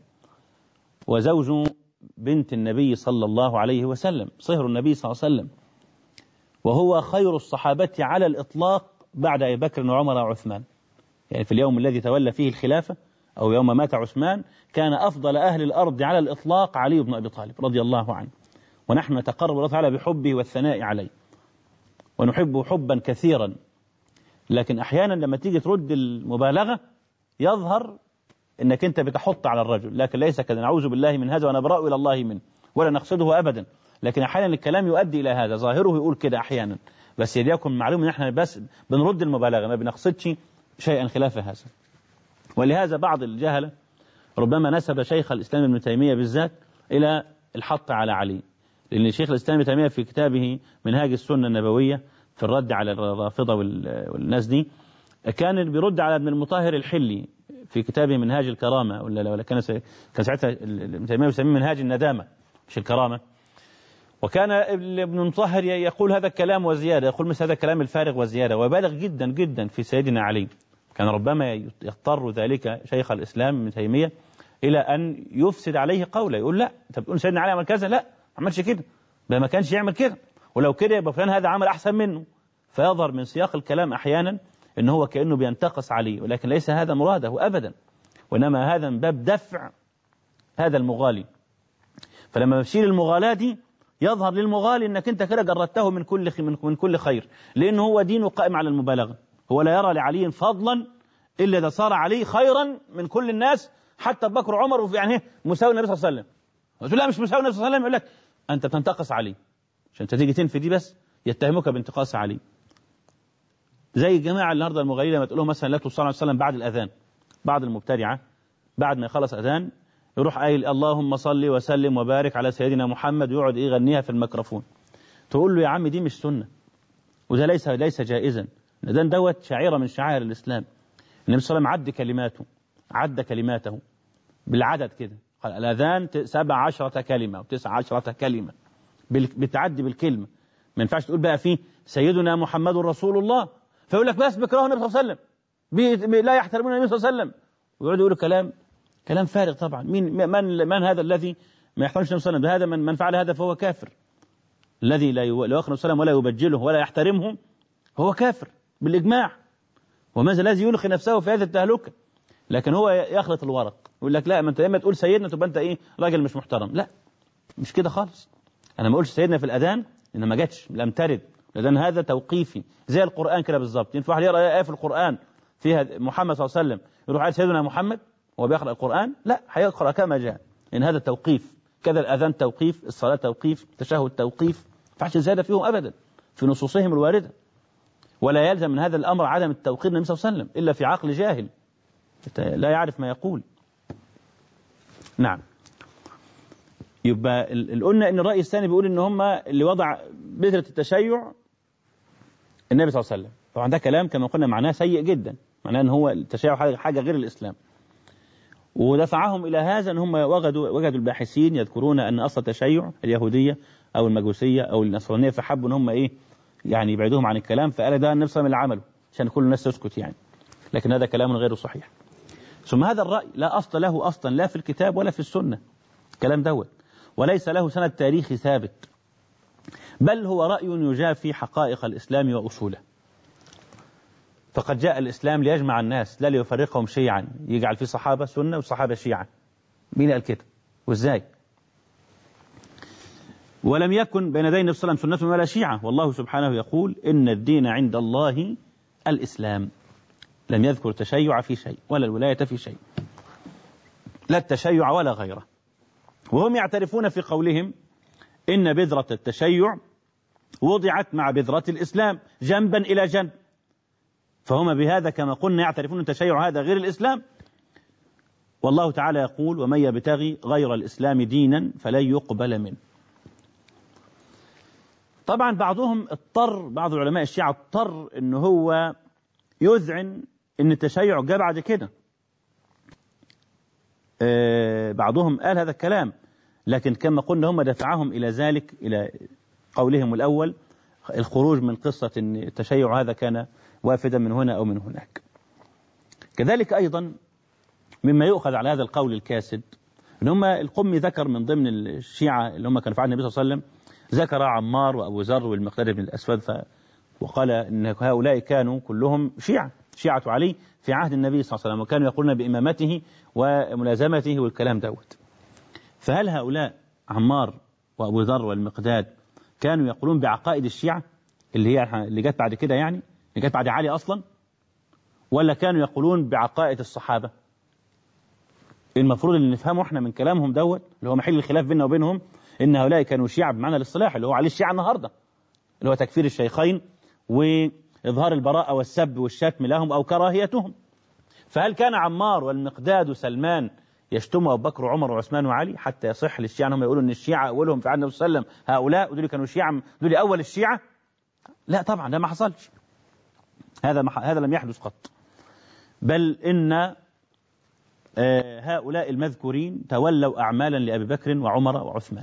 وزوج بنت النبي صلى الله عليه وسلم، صهر النبي صلى الله عليه وسلم، وهو خير الصحابة على الإطلاق بعد أبي بكر وعمر وعثمان. يعني في اليوم الذي تولى فيه الخلافة أو يوم مات عثمان كان أفضل أهل الأرض على الإطلاق علي بن أبي طالب رضي الله عنه، ونحن نتقرب الله تعالى بحبه والثناء عليه ونحبه حبا كثيرا. لكن أحيانا لما تيجي ترد المبالغة يظهر أنك أنت بتحط على الرجل، لكن ليس كذا، نعوذ بالله من هذا ونبرأ إلى الله منه ولا نقصده أبدا. لكن أحيانا الكلام يؤدي إلى هذا، ظاهره يقول كده أحيانا، بس يكون معلوم أن احنا بس بنرد المبالغة، ما بنقصدش شيئا خلاف هذا. ولهذا بعض الجهلة ربما نسب شيخ الإسلام ابن تيمية بالذات إلى الحط على علي، لأن شيخ الإسلام ابن تيمية في كتابه منهاج السنة النبوية في الرد على الرافضة والناس دي كان بيرد على ابن المطهر الحلي في كتابه منهاج الكرامة، ولا كان ساعتها ابن تيمية يسميه منهاج الندامة مش الكرامة. وكان ابن المطهر يقول هذا الكلام وزيادة، يقول مثل هذا الكلام الفارغ وزيادة، وبالغ جدا جدا في سيدنا علي. كان ربما يضطر ذلك شيخ الإسلام ابن تيمية إلى أن يفسد عليه قوله، يقول لا أنت بتقول سيدنا علي عمل كذا، لا ما عملش كده، ما كانش يعمل كده، ولو كده يبقى فلان هذا عمل أحسن منه. فيظهر من سياق الكلام أحيانا إن هو كأنه بينتقص عليه، ولكن ليس هذا مراده أبدا، وإنما هذا من باب دفع هذا المغالي. فلما بشيل المغالاة دي يظهر للمغالي انك انت كده جردته من كل خير، لانه هو دينه قائم على المبالغه، هو لا يرى لعلي فضلا الا اذا صار علي خيرا من كل الناس، حتى ابو بكر وعمر، وفي يعني مساوي النبي صلى الله عليه وسلم. قلت لا مش مساوي النبي صلى الله عليه وسلم، يقول لك انت بتنتقص علي، عشان انت تيجي تنفي دي بس يتهمك بانتقاص علي. زي الجماعه النهارده المغالين لما تقول لهم مثلا لا تصلوا عليه وسلم بعد الاذان، بعض المبتدعه بعد ما يخلص اذان يروح قايل اللهم صل وسلم وبارك على سيدنا محمد، ويقعد يغنيها في الميكروفون. تقول له يا عم دي مش سنة، وده ليس جائزا، ده دوت شعيرة من شعائر الإسلام. النبي صلى الله عليه وسلم عد كلماته بالعدد كده، قال الأذان 17 كلمة و19 كلمة، بتعدي بالكلمة. ما ينفعش تقول بقى فيه سيدنا محمد رسول الله فيقول لك بس بيكرهوا النبي صلى الله عليه وسلم، لا يحترمون النبي صلى الله عليه وسلم، ويقعدوا يقولوا كلام فارغ. طبعا من هذا الذي ما يحترمش النبي صلى الله عليه وسلم؟ هذا من فعل هذا فهو كافر. الذي لا يؤخر النبي صلى الله عليه وسلم ولا يبجله ولا يحترمه هو كافر بالإجماع. وماذا الذي يلقي نفسه في هذه التهلكة؟ لكن هو يخلط الورق، يقول لك لا، ما انت لما تقول سيدنا تبقى انت ايه، راجل مش محترم. لا مش كده خالص. انا ما اقولش سيدنا في الاذان ان ما جاتش، لم ترد. الاذان هذا توقيفي زي القرآن كده بالظبط. ينفع واحد يقرأ آية في القرآن فيها محمد صلى الله عليه وسلم يروح على سيدنا محمد وهو بيقرأ القرآن؟ لا، هيقرأ كما جاء، إن هذا توقيف. كذا الأذان توقيف، الصلاة توقيف، التشهد توقيف، ما ينفعش زيادة فيهم أبدا في نصوصهم الواردة. ولا يلزم من هذا الأمر عدم التوقير النبي صلى الله عليه وسلم إلا في عقل جاهل لا يعرف ما يقول. نعم. يبقى قلنا إن الرأي الثاني بيقول إن هم اللي وضع بذرة التشيع النبي صلى الله عليه وسلم. طبعا ده كلام كما قلنا معناه سيء جدا، معناه إن هو التشيع حاجة غير الإسلام. ودفعهم إلى هذا أن هم وجدوا الباحثين يذكرون أن أصل التشيع اليهودية أو المجوسية أو النصرانية، فحبوا أن هم إيه يعني يبعدوهم عن الكلام، فقال ده النبي صلى الله عليه وسلم اللي عمله عشان كل الناس تسكت يعني. لكن هذا كلام غير صحيح. ثم هذا الرأي لا أصل له أصلا لا في الكتاب ولا في السنة، كلام دوت، وليس له سند تاريخي ثابت، بل هو رأي يجافي حقائق الإسلام وأصوله. فقد جاء الإسلام ليجمع الناس لا ليفرقهم شيعا، يجعل في صحابة سنة وصحابة شيعا. مين قال كده وإزاي؟ ولم يكن بين يدي النبي صلى الله عليه وسلم سنة ولا شيعة، والله سبحانه يقول إن الدين عند الله الإسلام. لم يذكر التشيع في شيء ولا الولاية في شيء، لا التشيع ولا غيره. وهم يعترفون في قولهم إن بذرة التشيع وضعت مع بذرة الإسلام جنبا إلى جنب، فهم بهذا كما قلنا يعترفون أن التشيع هذا غير الإسلام. والله تعالى يقول ومن يبتغي غير الإسلام دينا فلن يقبل منه. طبعا بعض علماء الشيعة اضطر أنه هو يذعن أن التشيع جاء بعد كده. بعضهم قال هذا الكلام، لكن كما قلنا هم دفعهم إلى ذلك، إلى قولهم الأول الخروج من قصة أن التشيع هذا كان وافدا من هنا أو من هناك. كذلك أيضا مما يؤخذ على هذا القول الكاسد أن هم القمي ذكر من ضمن الشيعة اللي هم كانوا في عهد النبي صلى الله عليه وسلم، ذكر عمار وأبو ذر والمقداد بن الأسود، وقال إن هؤلاء كانوا كلهم شيعة علي في عهد النبي صلى الله عليه وسلم، وكانوا يقولون بإمامته وملازمته والكلام دوت. فهل هؤلاء عمار وأبو ذر والمقداد كانوا يقولون بعقائد الشيعة اللي جت بعد كده، يعني اللي جت بعد علي أصلا، ولا كانوا يقولون بعقائد الصحابة؟ المفروض اللي نفهمه احنا من كلامهم دوت اللي هو محل الخلاف بيننا وبينهم إن هؤلاء كانوا شيعة بمعنى الاصطلاح اللي هو عليه الشيعة النهاردة، اللي هو تكفير الشيخين وإظهار البراءة والسب والشتم لهم أو كراهيتهم. فهل كان عمار والمقداد وسلمان يشتموا أبو بكر وعمر وعثمان وعلي حتى يصح للشيعة أنهم يقولوا أن الشيعة أولهم في عهد النبي صلى الله عليه وسلم هؤلاء ودول كانوا شيعة، دول أول الشيعة؟ لا طبعا، ده ما حصلش، هذا لم يحدث قط. بل إن هؤلاء المذكورين تولوا أعمالا لأبي بكر وعمر وعثمان.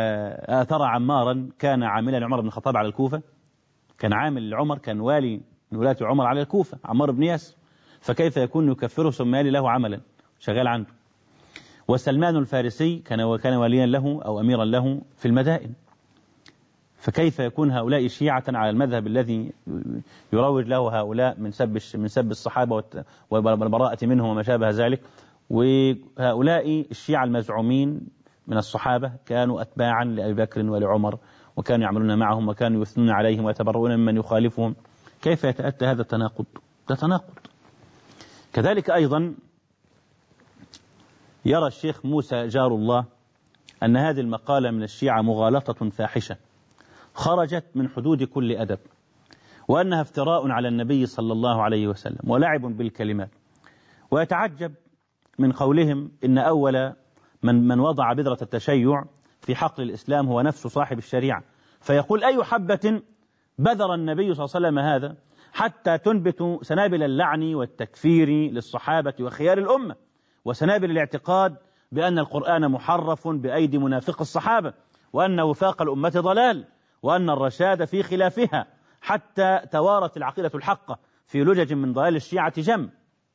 فترى عمارا كان عاملا لعمر بن الخطاب على الكوفة، كان عامل لعمر، كان والي من ولاة عمر على الكوفة، عمار بن ياسر، فكيف يكون يكفره ثم يلي له عملا شغال عنده. وسلمان الفارسي كان وليا له أو أميرا له في المدائن، فكيف يكون هؤلاء شيعة على المذهب الذي يروج له هؤلاء من سب الصحابة والبراءة منهم وما شابه ذلك. وهؤلاء الشيعة المزعومين من الصحابة كانوا أتباعا لأبي بكر ولعمر، وكانوا يعملون معهم وكانوا يثنون عليهم ويتبرؤون ممن يخالفهم. كيف يتأتى هذا التناقض؟ ده تناقض. كذلك أيضا يرى الشيخ موسى جار الله أن هذه المقالة من الشيعة مغالطة فاحشة خرجت من حدود كل أدب، وأنها افتراء على النبي صلى الله عليه وسلم ولعب بالكلمات. ويتعجب من قولهم إن أول من وضع بذرة التشيع في حقل الإسلام هو نفس صاحب الشريعة، فيقول أي حبة بذر النبي صلى الله عليه وسلم هذا حتى تنبت سنابل اللعن والتكفير للصحابة وخيار الأمة، وسنابل الاعتقاد بأن القرآن محرف بأيدي منافق الصحابة، وأن وفاق الأمة ضلال، وأن الرشاد في خلافها، حتى توارت العقيدة الحقة في لجج من ضلال الشيعة جم.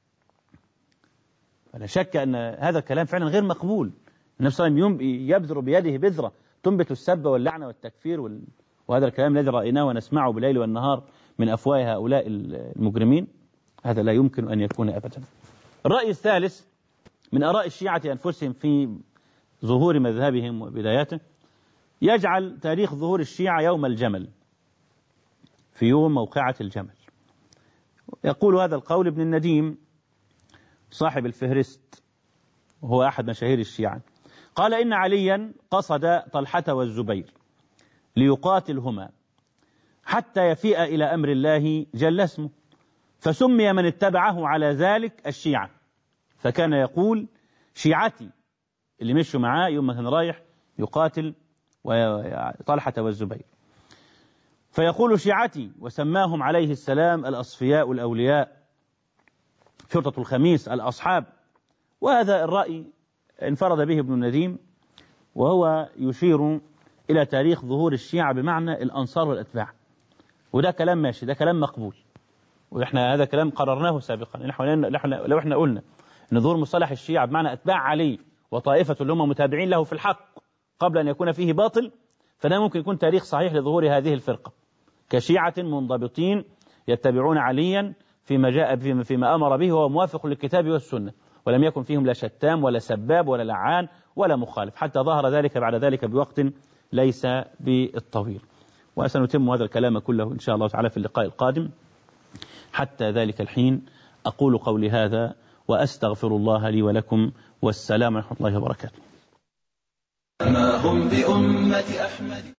فلا شك أن هذا الكلام فعلا غير مقبول. النبي صلى الله عليه وسلم يبذر بيده بذرة تنبت السب واللعنة والتكفير وهذا الكلام الذي رأيناه ونسمعه بالليل والنهار من أفواه هؤلاء المجرمين، هذا لا يمكن أن يكون أبدا. الرأي الثالث من آراء الشيعة أنفسهم في ظهور مذهبهم وبداياته، يجعل تاريخ ظهور الشيعة يوم الجمل، في يوم موقعة الجمل. يقول هذا القول ابن النديم صاحب الفهرست وهو أحد مشاهير الشيعة، قال إن عليا قصد طلحة والزبير ليقاتلهما حتى يفيء إلى أمر الله جل اسمه، فسمي من اتبعه على ذلك الشيعة، فكان يقول شيعتي اللي مشوا معاه يوم ما كان رايح يقاتل طلحة والزبير، فيقول شيعتي، وسماهم عليه السلام الأصفياء الأولياء، شرطة الخميس الأصحاب. وهذا الرأي انفرد به ابن النديم، وهو يشير إلى تاريخ ظهور الشيعة بمعنى الأنصار والأتباع، وده كلام ماشي، ده كلام مقبول، وإحنا هذا كلام قررناه سابقا. لو إحنا قلنا أن ظهور مصطلح الشيعة بمعنى أتباع علي وطائفة اللي هم متابعين له في الحق قبل أن يكون فيه باطل، فده ممكن يكون تاريخ صحيح لظهور هذه الفرقة كشيعة منضبطين يتبعون عليا فيما أمر به وهو موافق للكتاب والسنة، ولم يكن فيهم لا شتام ولا سباب ولا لعان ولا مخالف، حتى ظهر ذلك بعد ذلك بوقت ليس بالطويل. وسنتم هذا الكلام كله إن شاء الله تعالى في اللقاء القادم. حتى ذلك الحين أقول قولي هذا وأستغفر الله لي ولكم، والسلام ورحمة الله وبركاته. ما هم بأمة أحمد.